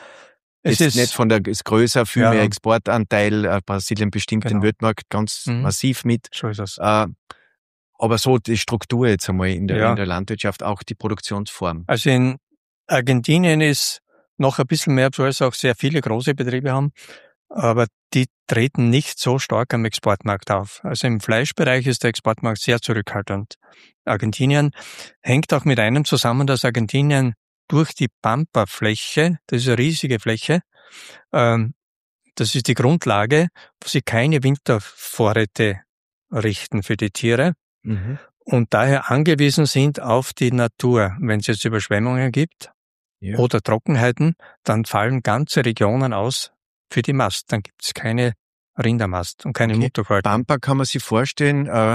Es ist nicht von der, ist größer, viel ja. mehr Exportanteil. Äh, Brasilien bestimmt genau. den Weltmarkt ganz mhm. massiv mit. So ist es. Äh, aber so die Struktur jetzt einmal in der, ja. in der Landwirtschaft, auch die Produktionsform. Also in Argentinien ist noch ein bisschen mehr, obwohl es auch sehr viele große Betriebe haben. Aber die treten nicht so stark am Exportmarkt auf. Also im Fleischbereich ist der Exportmarkt sehr zurückhaltend. Argentinien hängt auch mit einem zusammen, dass Argentinien durch die Pampa-Fläche, das ist eine riesige Fläche, ähm, das ist die Grundlage, wo sie keine Wintervorräte richten für die Tiere mhm. und daher angewiesen sind auf die Natur. Wenn es jetzt Überschwemmungen gibt ja. oder Trockenheiten, dann fallen ganze Regionen aus für die Mast. Dann gibt es keine Rindermast und keine okay. Mutterquark. Pampa kann man sich vorstellen, äh,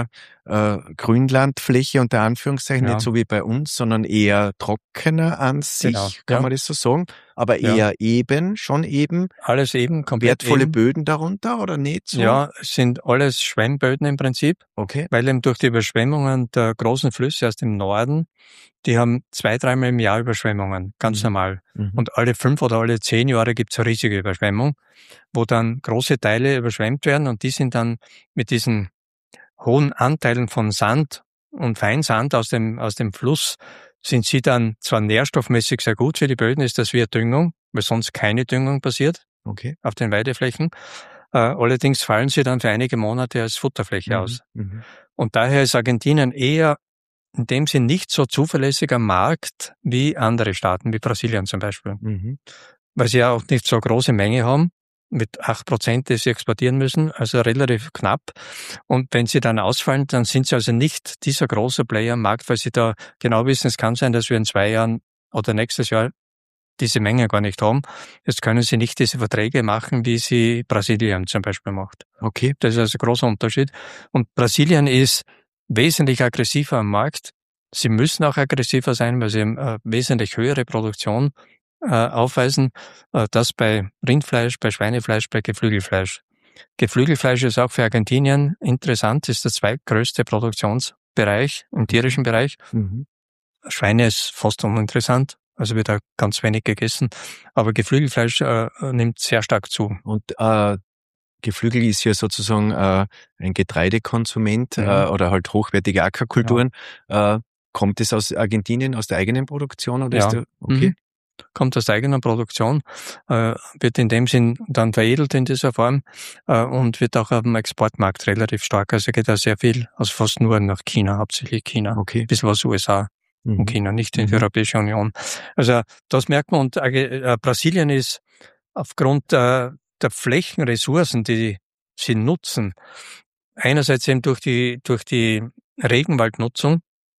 äh, Grünlandfläche unter Anführungszeichen, Ja. nicht so wie bei uns, sondern eher trockener an sich, Genau. kann Ja. man das so sagen, aber Ja. eher eben, schon eben, Alles eben, komplett wertvolle eben. Böden darunter oder nicht so? Ja, es sind alles Schwemmböden im Prinzip, Okay. weil eben durch die Überschwemmungen der großen Flüsse aus dem Norden, die haben zwei, dreimal im Jahr Überschwemmungen, ganz Mhm. normal. Mhm. Und alle fünf oder alle zehn Jahre gibt's eine riesige Überschwemmung, wo dann große Teile überschwemmt werden und die sind dann mit diesen hohen Anteilen von Sand und Feinsand aus dem, aus dem Fluss, sind sie dann zwar nährstoffmäßig sehr gut für die Böden, ist das wie eine Düngung, weil sonst keine Düngung passiert Okay. auf den Weideflächen. Äh, allerdings fallen sie dann für einige Monate als Futterfläche Mhm. aus. Mhm. Und daher ist Argentinien eher in dem Sinn nicht so zuverlässiger Markt wie andere Staaten, wie Brasilien zum Beispiel. Mhm. Weil sie ja auch nicht so große Menge haben, mit acht Prozent, die sie exportieren müssen, also relativ knapp. Und wenn sie dann ausfallen, dann sind sie also nicht dieser große Player am Markt, weil sie da genau wissen, es kann sein, dass wir in zwei Jahren oder nächstes Jahr diese Menge gar nicht haben. Jetzt können sie nicht diese Verträge machen, wie sie Brasilien zum Beispiel macht. Okay. Das ist also ein großer Unterschied. Und Brasilien ist wesentlich aggressiver am Markt. Sie müssen auch aggressiver sein, weil sie eine wesentlich höhere Produktion äh, aufweisen. Äh, das bei Rindfleisch, bei Schweinefleisch, bei Geflügelfleisch. Geflügelfleisch ist auch für Argentinien interessant, ist der zweitgrößte Produktionsbereich im tierischen Bereich. Mhm. Schweine ist fast uninteressant, also wird da ganz wenig gegessen. Aber Geflügelfleisch äh, nimmt sehr stark zu. Und äh, Geflügel ist ja sozusagen äh, ein Getreidekonsument Mhm. äh, oder halt hochwertige Ackerkulturen. Äh, kommt es aus Argentinien, aus der eigenen Produktion oder Ja. ist der, okay? Mhm. Kommt aus der eigenen Produktion, äh, wird in dem Sinn dann veredelt in dieser Form äh, und wird auch am Exportmarkt relativ stark. Also geht da sehr viel, also fast nur nach China, hauptsächlich China, Okay. bis was U S A Mhm. und China, nicht in die Mhm. Europäische Union. Also das merkt man und äh, Brasilien ist aufgrund äh, der Flächenressourcen, die sie nutzen, einerseits eben durch die, durch die Regenwaldnutzung,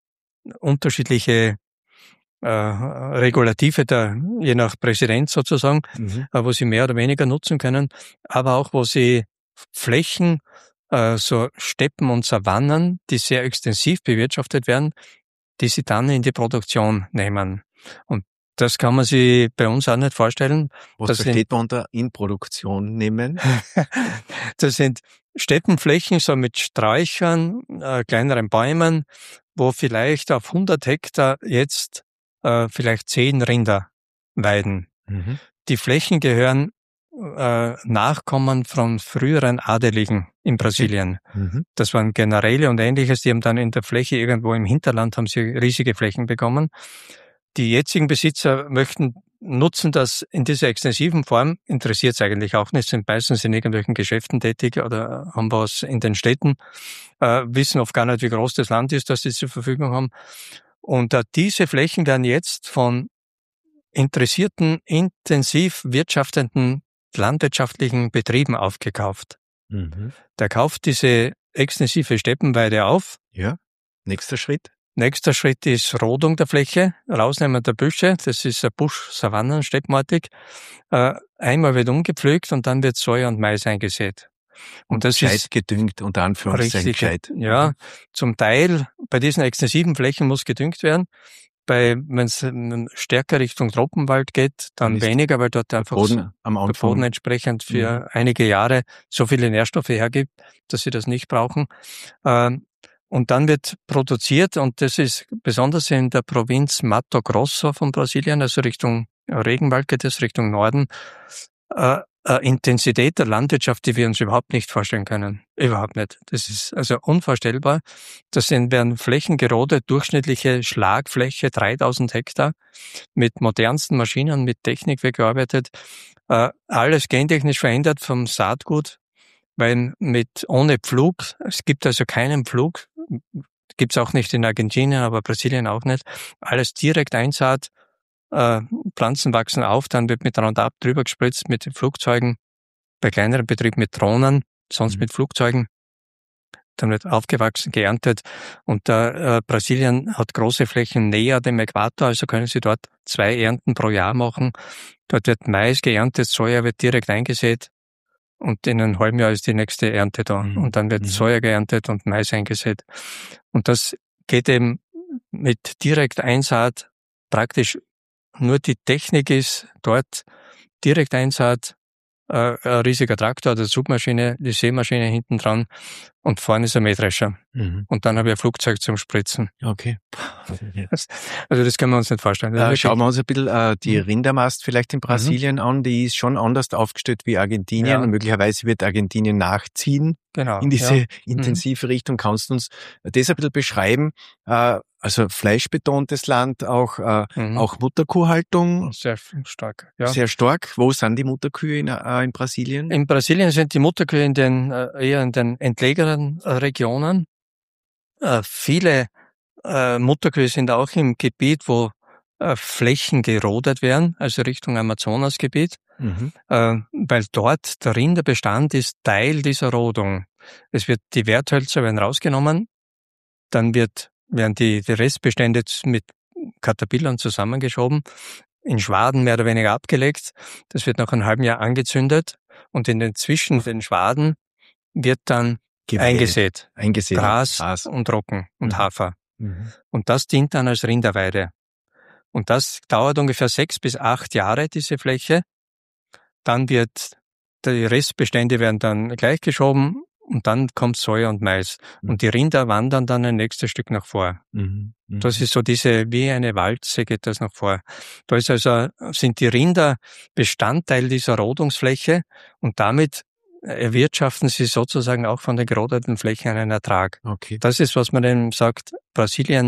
unterschiedliche äh, Regulative da, je nach Präsident sozusagen, Mhm. äh, wo sie mehr oder weniger nutzen können, aber auch wo sie Flächen, äh, so Steppen und Savannen, die sehr extensiv bewirtschaftet werden, die sie dann in die Produktion nehmen. Und das kann man sich bei uns auch nicht vorstellen. Was Das versteht man unter in Produktion nehmen? Das sind Steppenflächen so mit Sträuchern, äh, kleineren Bäumen, wo vielleicht auf hundert Hektar jetzt äh, vielleicht zehn Rinder weiden. Mhm. Die Flächen gehören äh, Nachkommen von früheren Adeligen in Brasilien. Mhm. Das waren Generäle und Ähnliches, die haben dann in der Fläche irgendwo im Hinterland haben sie riesige Flächen bekommen. Die jetzigen Besitzer möchten nutzen das in dieser extensiven Form, interessiert es eigentlich auch nicht, sind meistens in irgendwelchen Geschäften tätig oder haben was in den Städten, äh, wissen oft gar nicht, wie groß das Land ist, das sie zur Verfügung haben. Und äh, diese Flächen werden jetzt von interessierten, intensiv wirtschaftenden landwirtschaftlichen Betrieben aufgekauft. Mhm. Der kauft diese extensive Steppenweide auf. Ja. Nächster Schritt. Nächster Schritt ist Rodung der Fläche, Rausnehmen der Büsche, das ist ein Busch-Savannen, steppenartig. Äh, einmal wird umgepflügt und dann wird Soja und Mais eingesät. Und, Und das gescheit ist gedüngt, unter Anführungszeichen richtig, gescheit. ja. Zum Teil bei diesen extensiven Flächen muss gedüngt werden. Bei, wenn es stärker Richtung Tropenwald geht, dann Dann ist weniger, weil dort Der einfach Boden am der Anfang. Boden entsprechend für Mhm. einige Jahre so viele Nährstoffe hergibt, dass sie das nicht brauchen. Ähm, Und dann wird produziert, und das ist besonders in der Provinz Mato Grosso von Brasilien, also Richtung Regenwald geht es, Richtung Norden, äh, eine Intensität der Landwirtschaft, die wir uns überhaupt nicht vorstellen können. Überhaupt nicht. Das ist also unvorstellbar. Das sind, werden Flächen gerodet, durchschnittliche Schlagfläche, dreitausend Hektar, mit modernsten Maschinen, mit Technik wird gearbeitet. Äh, alles gentechnisch verändert vom Saatgut, weil mit ohne Pflug, es gibt also keinen Pflug, gibt's auch nicht in Argentinien, aber Brasilien auch nicht, alles direkt Einsaat, äh, Pflanzen wachsen auf, dann wird mit Roundup drüber gespritzt mit den Flugzeugen, bei kleineren Betrieben mit Drohnen, sonst Mhm. mit Flugzeugen, dann wird aufgewachsen, geerntet und äh, Brasilien hat große Flächen näher dem Äquator, also können sie dort zwei Ernten pro Jahr machen. Dort wird Mais geerntet, Soja wird direkt eingesät. und in einem halben Jahr ist die nächste Ernte da. Mhm. Und dann wird Mhm. Soja geerntet und Mais eingesät. Und das geht eben mit Direkteinsaat praktisch, nur die Technik ist dort Direkteinsaat, äh, ein riesiger Traktor, eine Zugmaschine, die Sämaschine hinten dran und vorne ist ein Mähdrescher. Mhm. Und dann habe ich ein Flugzeug zum Spritzen. Okay. Also das können wir uns nicht vorstellen. Das ist Äh, wirklich- schauen wir uns ein bisschen äh, die Mhm. Rindermast vielleicht in Brasilien an. Die ist schon anders aufgestellt wie Argentinien Ja. und möglicherweise wird Argentinien nachziehen Genau. in diese ja. intensive Richtung. Kannst du uns das ein bisschen beschreiben? Äh, also fleischbetontes Land, auch, äh, Mhm. auch Mutterkuhhaltung, Sehr stark. Ja. sehr stark. Wo sind die Mutterkühe in, äh, in Brasilien? In Brasilien sind die Mutterkühe in den, äh, eher in den entlegeneren äh, Regionen. Äh, viele äh, Mutterkühe sind auch im Gebiet, wo äh, Flächen gerodet werden, also Richtung Amazonasgebiet, Mhm. äh, weil dort der Rinderbestand ist Teil dieser Rodung. Es wird, die Werthölzer werden rausgenommen, dann wird, werden die, die Restbestände mit Caterpillern zusammengeschoben, in Schwaden mehr oder weniger abgelegt. Das wird nach einem halben Jahr angezündet und in den zwischen den Schwaden wird dann Gewählt. eingesät. Eingesät. Gras, Gras. und Roggen und Mhm. Hafer. Mhm. Und das dient dann als Rinderweide. Und das dauert ungefähr sechs bis acht Jahre, diese Fläche. Dann wird, die Restbestände werden dann gleichgeschoben und dann kommt Soja und Mais. Mhm. Und die Rinder wandern dann ein nächstes Stück nach vor. Mhm. Mhm. Das ist so diese, wie eine Walze geht das nach vor. Da ist also, sind die Rinder Bestandteil dieser Rodungsfläche und damit erwirtschaften sie sozusagen auch von den gerodeten Flächen einen Ertrag. Okay. Das ist, was man eben sagt, Brasilien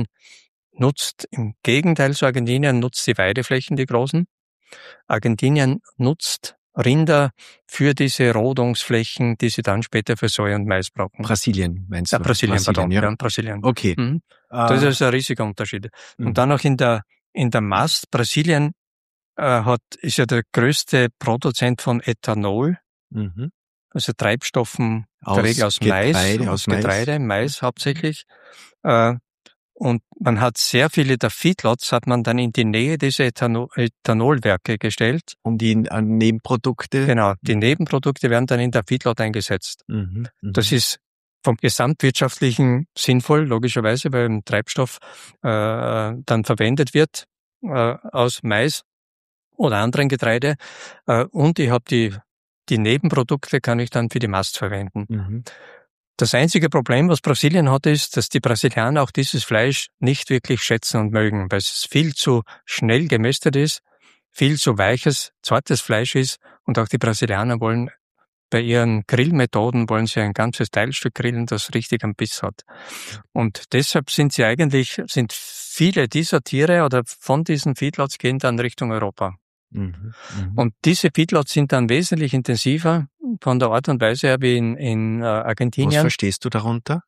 nutzt, im Gegenteil zu Argentinien, nutzt die Weideflächen, die großen. Argentinien nutzt Rinder für diese Rodungsflächen, die sie dann später für Soja und Mais brauchen. Brasilien, meinst du? Ja, Brasilien, pardon. ja. Ja, Brasilien. Okay. Mhm. Äh, Das ist also ein riesiger Unterschied. mhm. Und dann auch in der, in der Mast, Brasilien äh, hat, ist ja der größte Produzent von Ethanol, Mhm. also Treibstoffen, in Aus der Regel aus Mais, Getreide, aus aus Mais. Getreide, Mais hauptsächlich. Äh, und man hat sehr viele der Feedlots hat man dann in die Nähe dieser Ethanol, Ethanolwerke gestellt. Um die äh, Nebenprodukte. Genau, die Nebenprodukte werden dann in der Feedlot eingesetzt. Mhm. Mhm. Das ist vom Gesamtwirtschaftlichen sinnvoll, logischerweise, weil ein Treibstoff äh, dann verwendet wird äh, aus Mais oder anderen Getreide. Äh, und ich habe die, die Nebenprodukte kann ich dann für die Mast verwenden. Mhm. Das einzige Problem, was Brasilien hat, ist, dass die Brasilianer auch dieses Fleisch nicht wirklich schätzen und mögen, weil es viel zu schnell gemästet ist, viel zu weiches, zartes Fleisch ist und auch die Brasilianer wollen bei ihren Grillmethoden wollen sie ein ganzes Teilstück grillen, das richtig einen Biss hat. Und deshalb sind sie eigentlich, sind viele dieser Tiere oder von diesen Feedlots gehen dann Richtung Europa. Mhm. Mhm. Und diese Feedlots sind dann wesentlich intensiver von der Art und Weise her wie in, in äh, Was Argentinien, verstehst du darunter?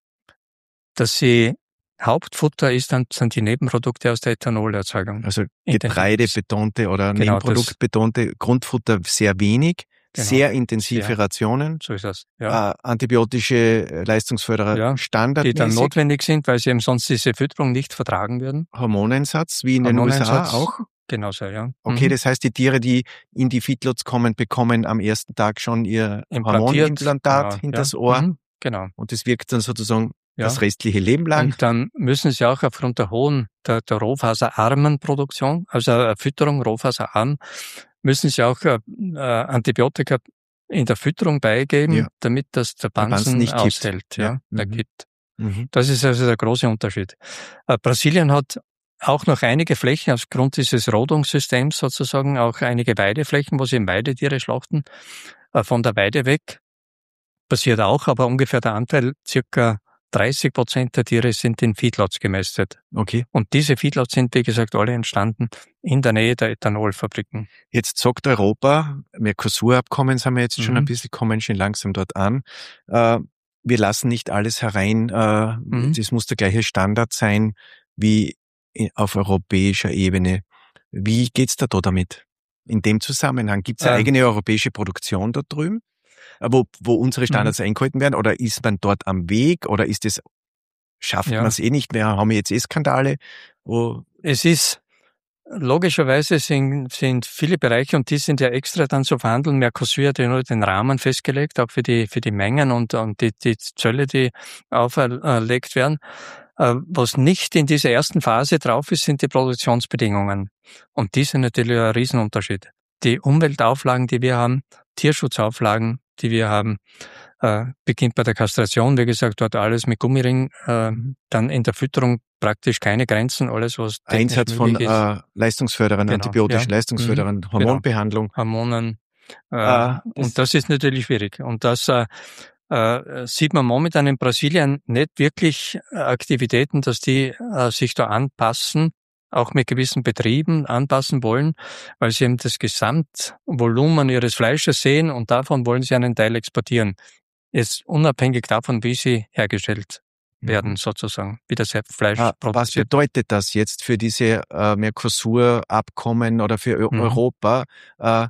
dass sie Hauptfutter ist dann sind die Nebenprodukte aus der Ethanolerzeugung. Also In den- Getreidebetonte oder Genau, Nebenproduktbetonte Grundfutter sehr wenig, Genau. sehr intensive Sehr. Rationen, So ist das. Ja. äh, antibiotische äh, Leistungsförderer Ja, die dann standardmäßig, notwendig sind, weil sie eben sonst diese Fütterung nicht vertragen würden. Hormoneinsatz, wie in den U S A Hormoneinsatz. auch. Genauso, ja. Okay, Mhm. das heißt, die Tiere, die in die Feedlots kommen, bekommen am ersten Tag schon ihr Implantiert. Hormonimplantat Genau, hinters ja. Ohr Mhm. Genau. und das wirkt dann sozusagen Ja. das restliche Leben lang. Und dann müssen sie auch aufgrund der hohen, der, der rohfaserarmen Produktion, also äh, Fütterung rohfaserarm, müssen sie auch äh, äh, Antibiotika in der Fütterung beigeben, Ja. damit das der Der Bansen Bansen nicht kippt. aushält. Ja, Ja. der Mhm. kippt. Mhm. Das ist also der große Unterschied. Äh, Brasilien hat auch noch einige Flächen aufgrund dieses Rodungssystems sozusagen, auch einige Weideflächen, wo sie eben Weidetiere schlachten, äh, von der Weide weg. Passiert auch, aber ungefähr der Anteil, circa dreißig Prozent der Tiere sind in Feedlots gemästet. Okay. Und diese Feedlots sind, wie gesagt, alle entstanden in der Nähe der Ethanolfabriken. Jetzt sagt Europa, Mercosur-Abkommen sind wir jetzt schon Mhm. ein bisschen, kommen schon langsam dort an. Äh, wir lassen nicht alles herein. Äh, Mhm. Das muss der gleiche Standard sein wie i- auf europäischer Ebene. Wie geht's da, da damit? In dem Zusammenhang gibt es eine Ähm. eigene europäische Produktion dort drüben, äh, wo, wo unsere Standards eingehalten werden? Oder ist man dort am Weg? Oder ist es, schafft Ja. man es eh nicht mehr? Haben wir jetzt eh Skandale? Wo, Es ist, logischerweise sind, sind viele Bereiche, und die sind ja extra dann so verhandelt. Mercosur hat ja nur den Rahmen festgelegt, auch für die, für die Mengen und, und die, die Zölle, die auferlegt werden. Was nicht in dieser ersten Phase drauf ist, sind die Produktionsbedingungen. Und die sind natürlich ein Riesenunterschied. Die Umweltauflagen, die wir haben, Tierschutzauflagen, die wir haben, äh, beginnt bei der Kastration, wie gesagt, dort alles mit Gummiring, äh, dann in der Fütterung praktisch keine Grenzen, alles was Einsatz von ist. Äh, Leistungsförderern, genau, antibiotischen ja. Leistungsförderern, mhm. Hormonbehandlung. Genau. Hormonen. Äh, äh, und das ist natürlich schwierig. Und das äh, äh, sieht man momentan in Brasilien nicht wirklich Aktivitäten, dass die äh, sich da anpassen, auch mit gewissen Betrieben anpassen wollen, weil sie eben das Gesamtvolumen ihres Fleisches sehen und davon wollen sie einen Teil exportieren. Jetzt unabhängig davon, wie sie hergestellt werden, mhm. sozusagen, wie das Fleisch ah, produziert. Was bedeutet das jetzt für diese äh, Mercosur-Abkommen oder für mhm. Europa? Äh,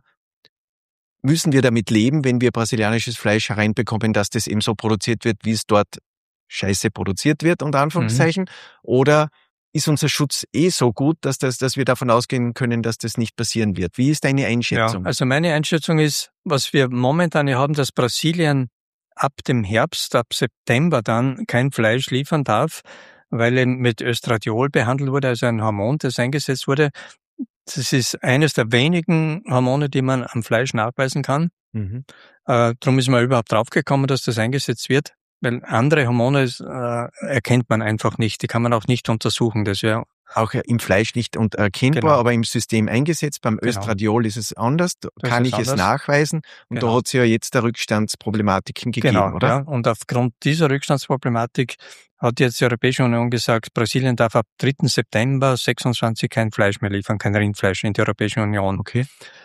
müssen wir damit leben, wenn wir brasilianisches Fleisch hereinbekommen, dass das eben so produziert wird, wie es dort scheiße produziert wird, unter Anführungszeichen? Mhm. Oder ist unser Schutz eh so gut, dass, das, dass wir davon ausgehen können, dass das nicht passieren wird? Wie ist deine Einschätzung? Ja, also meine Einschätzung ist, was wir momentan haben, dass Brasilien ab dem Herbst, ab September dann kein Fleisch liefern darf, weil er mit Östradiol behandelt wurde, also ein Hormon, das eingesetzt wurde. Das ist eines der wenigen Hormone, die man am Fleisch nachweisen kann. Mhm. Äh, darum ist man überhaupt draufgekommen, dass das eingesetzt wird, weil andere Hormone äh, erkennt man einfach nicht. Die kann man auch nicht untersuchen. Das wäre auch im Fleisch nicht erkennbar, genau. aber im System eingesetzt. Beim genau. Östradiol ist es anders. Da das kann ich anders. es nachweisen. Und genau. da hat es ja jetzt der Rückstandsproblematiken gegeben, genau, oder? Ja. Und aufgrund dieser Rückstandsproblematik hat jetzt die Europäische Union gesagt, Brasilien darf ab dritten September sechsundzwanzig kein Fleisch mehr liefern, kein Rindfleisch in die Europäische Union. Okay.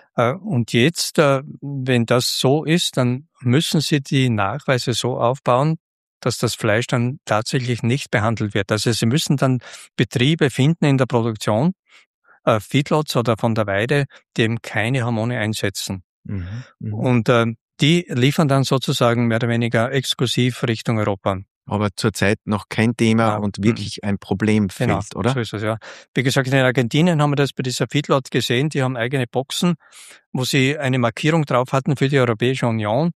Und jetzt, wenn das so ist, dann müssen sie die Nachweise so aufbauen, dass das Fleisch dann tatsächlich nicht behandelt wird. Also sie müssen dann Betriebe finden in der Produktion, äh, Feedlots oder von der Weide, die eben keine Hormone einsetzen. Mhm, mh. Und äh, die liefern dann sozusagen mehr oder weniger exklusiv Richtung Europa. Aber zurzeit noch kein Thema ja. und wirklich ein Problemfeld, genau, oder? So ist es, ja. Wie gesagt, in Argentinien haben wir das bei dieser Feedlot gesehen. Die haben eigene Boxen, wo sie eine Markierung drauf hatten für die Europäische Union.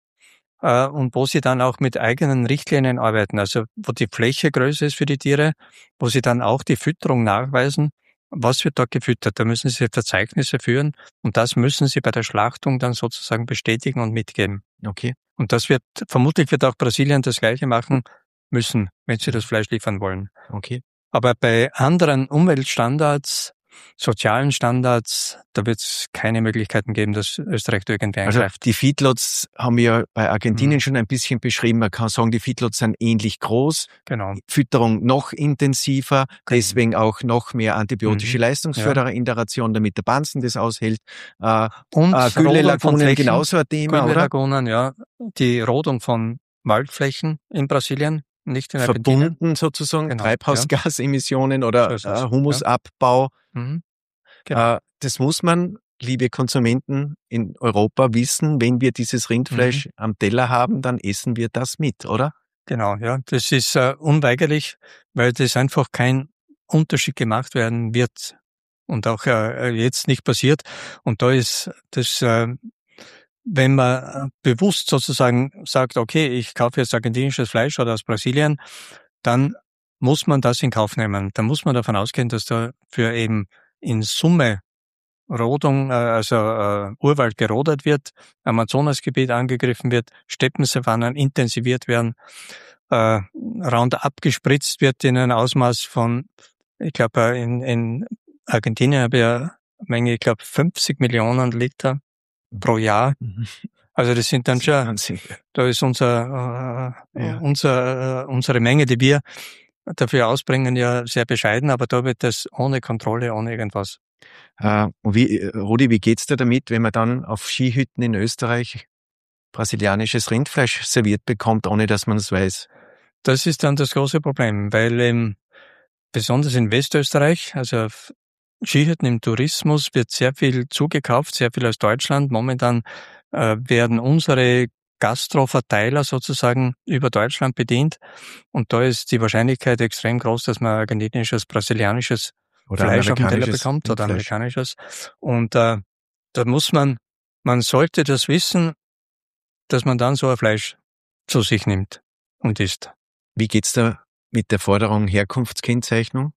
Und wo sie dann auch mit eigenen Richtlinien arbeiten, also wo die Fläche größer ist für die Tiere, wo sie dann auch die Fütterung nachweisen, was wird dort gefüttert. Da müssen sie Verzeichnisse führen und das müssen sie bei der Schlachtung dann sozusagen bestätigen und mitgeben. Okay. Und das wird, vermutlich wird auch Brasilien das Gleiche machen müssen, wenn sie das Fleisch liefern wollen. Okay. Aber bei anderen Umweltstandards, sozialen Standards, da wird es keine Möglichkeiten geben, dass Österreich da irgendwie eingreift. Also die Feedlots haben wir ja bei Argentinien mhm. schon ein bisschen beschrieben. Man kann sagen, die Feedlots sind ähnlich groß. Genau. Fütterung noch intensiver, genau. deswegen auch noch mehr antibiotische mhm. Leistungsförderer ja. in der Ration, damit der Banzen das aushält. Äh, Und äh, Gülle-Lagunen genauso ein Thema, oder? Gülle-Lagunen, ja. Die Rodung von Waldflächen in Brasilien. Nicht in verbunden sozusagen, genau, Treibhausgasemissionen ja. oder so äh, Humusabbau. Ja. Mhm. Genau. Äh, das muss man, liebe Konsumenten in Europa, wissen. Wenn wir dieses Rindfleisch mhm. am Teller haben, dann essen wir das mit, oder? Genau, ja. Das ist äh, unweigerlich, weil das einfach kein Unterschied gemacht werden wird und auch äh, jetzt nicht passiert. Und da ist das... Äh, Wenn man bewusst sozusagen sagt, okay, ich kaufe jetzt argentinisches Fleisch oder aus Brasilien, dann muss man das in Kauf nehmen. Dann muss man davon ausgehen, dass da für eben in Summe Rodung, also äh, Urwald gerodet wird, Amazonasgebiet angegriffen wird, Steppensavannen intensiviert werden, äh, Roundup gespritzt wird in einem Ausmaß von, ich glaube, in, in Argentinien habe ich eine Menge, ich glaube, fünfzig Millionen Liter pro Jahr. Also das sind dann schon, da ist unser, äh, ja. unser, äh, unsere Menge, die wir dafür ausbringen, ja sehr bescheiden, aber da wird das ohne Kontrolle, ohne irgendwas. Äh, und wie, Rudi, wie geht's dir damit, wenn man dann auf Skihütten in Österreich brasilianisches Rindfleisch serviert bekommt, ohne dass man es weiß? Das ist dann das große Problem, weil ähm, besonders in Westösterreich, also auf Skihütten im Tourismus wird sehr viel zugekauft, sehr viel aus Deutschland. Momentan äh, werden unsere Gastroverteiler sozusagen über Deutschland bedient. Und da ist die Wahrscheinlichkeit extrem groß, dass man argentinisches, brasilianisches oder Fleisch auf den Teller amerikanisches bekommt oder Rindfleisch. amerikanisches. Und äh, da muss man, man sollte das wissen, dass man dann so ein Fleisch zu sich nimmt und isst. Wie geht's da mit der Forderung Herkunftskennzeichnung?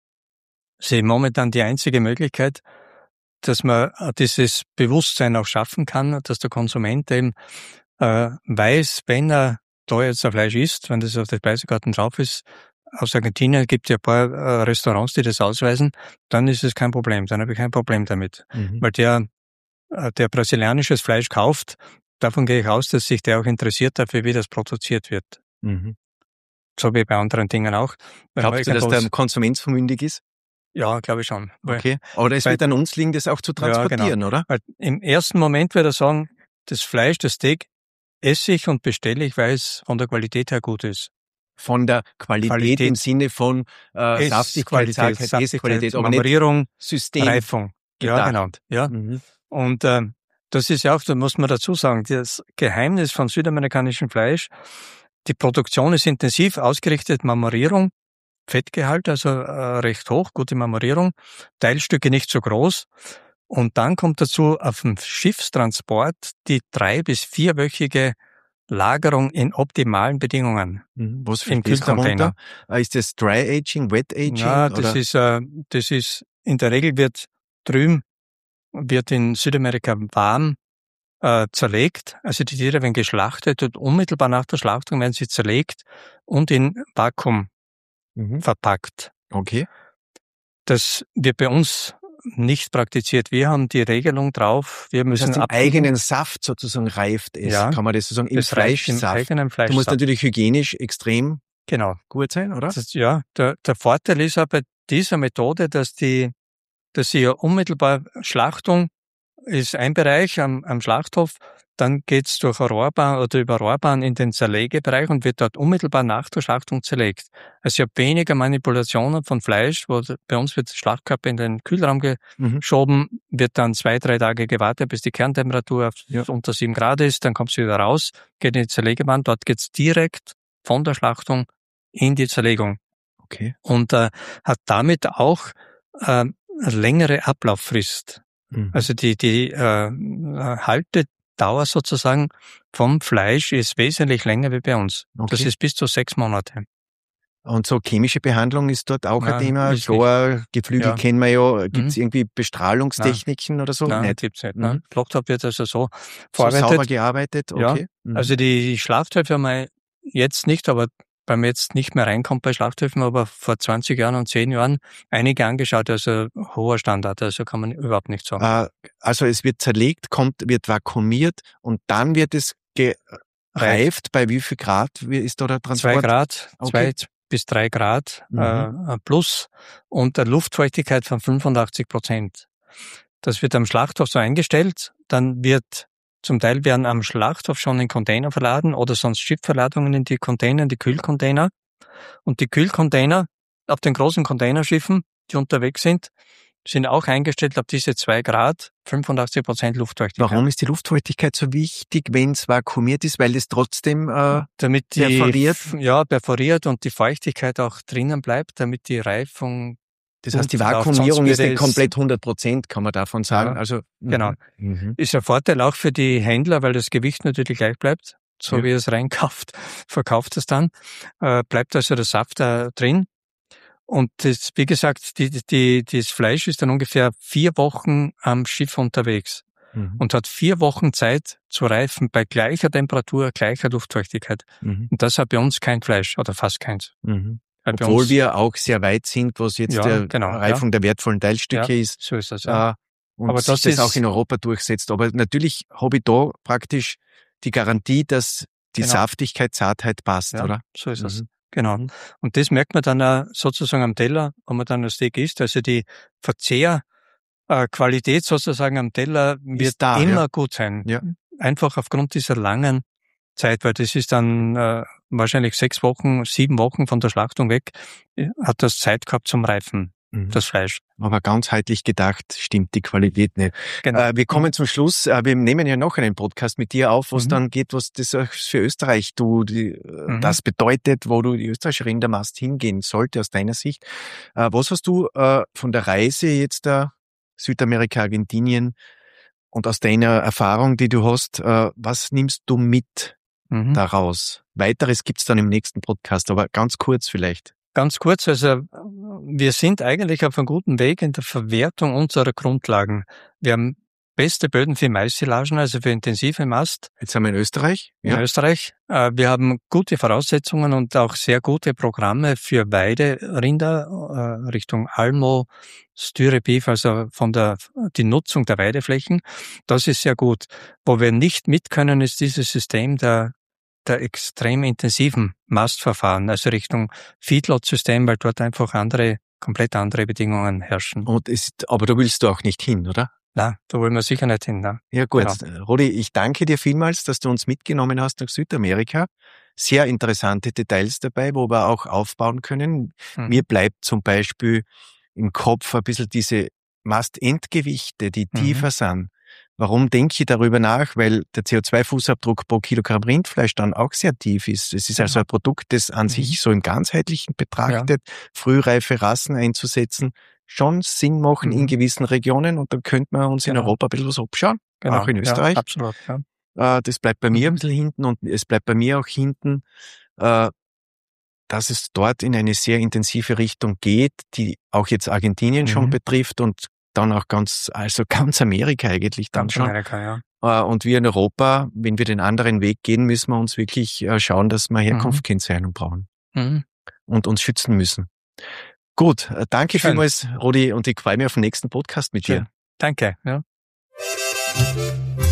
Das ist momentan die einzige Möglichkeit, dass man dieses Bewusstsein auch schaffen kann, dass der Konsument eben äh, weiß, wenn er da jetzt ein Fleisch isst, wenn das auf der Speisekarte drauf ist. Aus Argentinien gibt es ja ein paar äh, Restaurants, die das ausweisen, dann ist es kein Problem, dann habe ich kein Problem damit. Mhm. Weil der, äh, der brasilianisches Fleisch kauft, davon gehe ich aus, dass sich der auch interessiert dafür, wie das produziert wird. Mhm. So wie bei anderen Dingen auch. Wenn Glaubst du, dass der Konsument vermündig ist? Ja, glaube ich schon. Weil, Okay. Oder es weil, wird an uns liegen, das auch zu transportieren, ja, genau. oder? Weil im ersten Moment würde er sagen, das Fleisch, das Steak esse ich und bestelle ich, weil es von der Qualität her gut ist. Von der Qualität, Qualität im Sinne von äh, Ess- Saftigkeit, Qualität, Zartheit, Saftigkeit, Essqualität, aber nicht Marmorierung, System Reifung. Ja, gedacht. genau. Ja. Mhm. Und ähm, das ist ja auch, da muss man dazu sagen, das Geheimnis von südamerikanischem Fleisch, die Produktion ist intensiv ausgerichtet, Marmorierung, Fettgehalt, also äh, recht hoch, gute Marmorierung, Teilstücke nicht so groß. Und dann kommt dazu auf dem Schiffstransport die drei- bis vierwöchige Lagerung in optimalen Bedingungen. Mhm. Was Im verstehst du Kühlcontainer. darunter? Äh, Ist das Dry Aging, Wet Aging? Ja, das oder? ist, äh, das ist, in der Regel wird drüben, wird in Südamerika warm äh, zerlegt. Also die Tiere werden geschlachtet und unmittelbar nach der Schlachtung werden sie zerlegt und in Vakuum Mhm. verpackt. Okay. Das wird bei uns nicht praktiziert. Wir haben die Regelung drauf, wir Das müssen heißt, im abwiegen. eigenen Saft sozusagen reift es, Ja. kann man das so sagen, im Das reicht im Fleischsaft. eigenen Du Fleisch. musst natürlich hygienisch extrem Genau. gut sein, oder? Das, ja, der, der Vorteil ist aber bei dieser Methode, dass die, dass sie ja unmittelbar Schlachtung ist ein Bereich am, am Schlachthof, dann geht's durch eine Rohrbahn oder über Rohrbahn in den Zerlegebereich und wird dort unmittelbar nach der Schlachtung zerlegt. Also ich habe weniger Manipulationen von Fleisch, wo bei uns wird der Schlachtkörper in den Kühlraum Mhm. geschoben, wird dann zwei, drei Tage gewartet, bis die Kerntemperatur auf Ja. unter sieben Grad ist, dann kommt sie wieder raus, geht in die Zerlegebahn, dort geht's direkt von der Schlachtung in die Zerlegung Okay. und äh, hat damit auch äh, eine längere Ablauffrist. Mhm. Also die, die äh, Haltedauer sozusagen vom Fleisch ist wesentlich länger wie bei uns. Okay. Das ist bis zu sechs Monate. Und so chemische Behandlung ist dort auch Nein, ein Thema. ist Chlor, Geflügel Ja. kennen wir ja. Gibt es Mhm. irgendwie Bestrahlungstechniken oder so? Nein, Nicht. gibt's nicht. Mhm. Ne? Flocktop wird also so So verarbeitet. sauber gearbeitet? Ja. Okay. Mhm. Also die Schlachthöfe haben wir jetzt nicht, aber weil man jetzt nicht mehr reinkommt bei Schlachthöfen, aber vor zwanzig Jahren und zehn Jahren einige angeschaut, also hoher Standard, also kann man überhaupt nicht sagen. Äh, also es wird zerlegt, kommt, wird vakuumiert und dann wird es gereift. Bei wie viel Grad wie ist da der Transport? Zwei Grad, Okay. zwei bis drei Grad Mhm. äh, plus und eine Luftfeuchtigkeit von fünfundachtzig Prozent. Das wird am Schlachthof so eingestellt, dann wird zum Teil werden am Schlachthof schon in Container verladen oder sonst Schiffverladungen in die Container, in die Kühlcontainer. Und die Kühlcontainer auf den großen Containerschiffen, die unterwegs sind, sind auch eingestellt auf diese zwei Grad, fünfundachtzig Prozent Luftfeuchtigkeit. Warum ist die Luftfeuchtigkeit so wichtig, wenn es vakuumiert ist? Weil es trotzdem äh, Damit die, perforiert? Ja, perforiert und die Feuchtigkeit auch drinnen bleibt, damit die Reifung Das heißt, die gut läuft. Vakuumierung Sonst ist würde nicht es- komplett hundert Prozent, kann man davon sagen. Ja, Also mhm. genau. Mhm. Ist ein Vorteil auch für die Händler, weil das Gewicht natürlich gleich bleibt. So Ja. wie es reinkauft, verkauft es dann. Äh, bleibt also der Saft da drin. Und das, wie gesagt, die, die, das Fleisch ist dann ungefähr vier Wochen am Schiff unterwegs Mhm. und hat vier Wochen Zeit zu reifen bei gleicher Temperatur, gleicher Luftfeuchtigkeit. Mhm. Und das hat bei uns kein Fleisch oder fast keins. Mhm. Weil bei Obwohl uns, wir auch sehr weit sind, was jetzt Ja, der genau, Reifung der wertvollen Teilstücke ja, ist. so ist das. Ja. Äh, und Aber sich das das ist- auch in Europa durchsetzt. Aber natürlich habe ich da praktisch die Garantie, dass die Genau. Saftigkeit, Zartheit passt, Ja, oder? so ist es. Mhm. Genau. Mhm. Und das merkt man dann auch sozusagen am Teller, wenn man dann ein Steak isst. Also die Verzehrqualität sozusagen am Teller wird da, immer ja. gut sein. Ja. Einfach aufgrund dieser langen Zeit, weil das ist dann äh, wahrscheinlich sechs Wochen, sieben Wochen von der Schlachtung weg, äh, hat das Zeit gehabt zum Reifen. mhm. das Fleisch. Aber ganzheitlich gedacht stimmt die Qualität nicht. Genau. Äh, wir kommen zum Schluss. Äh, wir nehmen ja noch einen Podcast mit dir auf, wo es mhm. dann geht, was das für Österreich du, die, mhm. das bedeutet, wo du die österreichische Rindermast hingehen sollte aus deiner Sicht. Äh, was hast du äh, von der Reise jetzt da Südamerika, Argentinien und aus deiner Erfahrung, die du hast, äh, was nimmst du mit mhm. daraus? Weiteres gibt's dann im nächsten Podcast, aber ganz kurz vielleicht. Ganz kurz, also wir sind eigentlich auf einem guten Weg in der Verwertung unserer Grundlagen. Wir haben beste Böden für Maissilagen, also für intensive Mast. Jetzt haben wir in Österreich. In ja. Österreich. Wir haben gute Voraussetzungen und auch sehr gute Programme für Weiderinder Richtung Almo, Styre Beef, also von der die Nutzung der Weideflächen. Das ist sehr gut. Wo wir nicht mit können, ist dieses System der der extrem intensiven Mastverfahren, also Richtung Feedlot-System, weil dort einfach andere, komplett andere Bedingungen herrschen. Und ist, aber da willst du auch nicht hin, oder? Na, da wollen wir sicher nicht hin. Ne? Ja gut, genau. Rudi, ich danke dir vielmals, dass du uns mitgenommen hast nach Südamerika. Sehr interessante Details dabei, wo wir auch aufbauen können. Mhm. Mir bleibt zum Beispiel im Kopf ein bisschen diese Mastendgewichte, die mhm. tiefer sind. Warum denke ich darüber nach? Weil der C O zwei Fußabdruck pro Kilogramm Rindfleisch dann auch sehr tief ist. Es ist also ein Produkt, das an mhm. sich so im Ganzheitlichen betrachtet, ja. frühreife Rassen einzusetzen, schon Sinn machen mhm. in gewissen Regionen, und dann könnte man uns genau. in Europa ein bisschen was abschauen, genau. auch in Österreich. Ja, absolut, ja. Das bleibt bei mir ein bisschen hinten, und es bleibt bei mir auch hinten, dass es dort in eine sehr intensive Richtung geht, die auch jetzt Argentinien mhm. schon betrifft und dann auch ganz, also ganz Amerika eigentlich dann ganz schon. Amerika, ja. Und wir in Europa, wenn wir den anderen Weg gehen, müssen wir uns wirklich schauen, dass wir Herkunftskennzeichnung brauchen mhm. und uns schützen müssen. Gut, danke Schön. vielmals, Rudi, und ich freue mich auf den nächsten Podcast mit Schön. dir. Danke. Ja.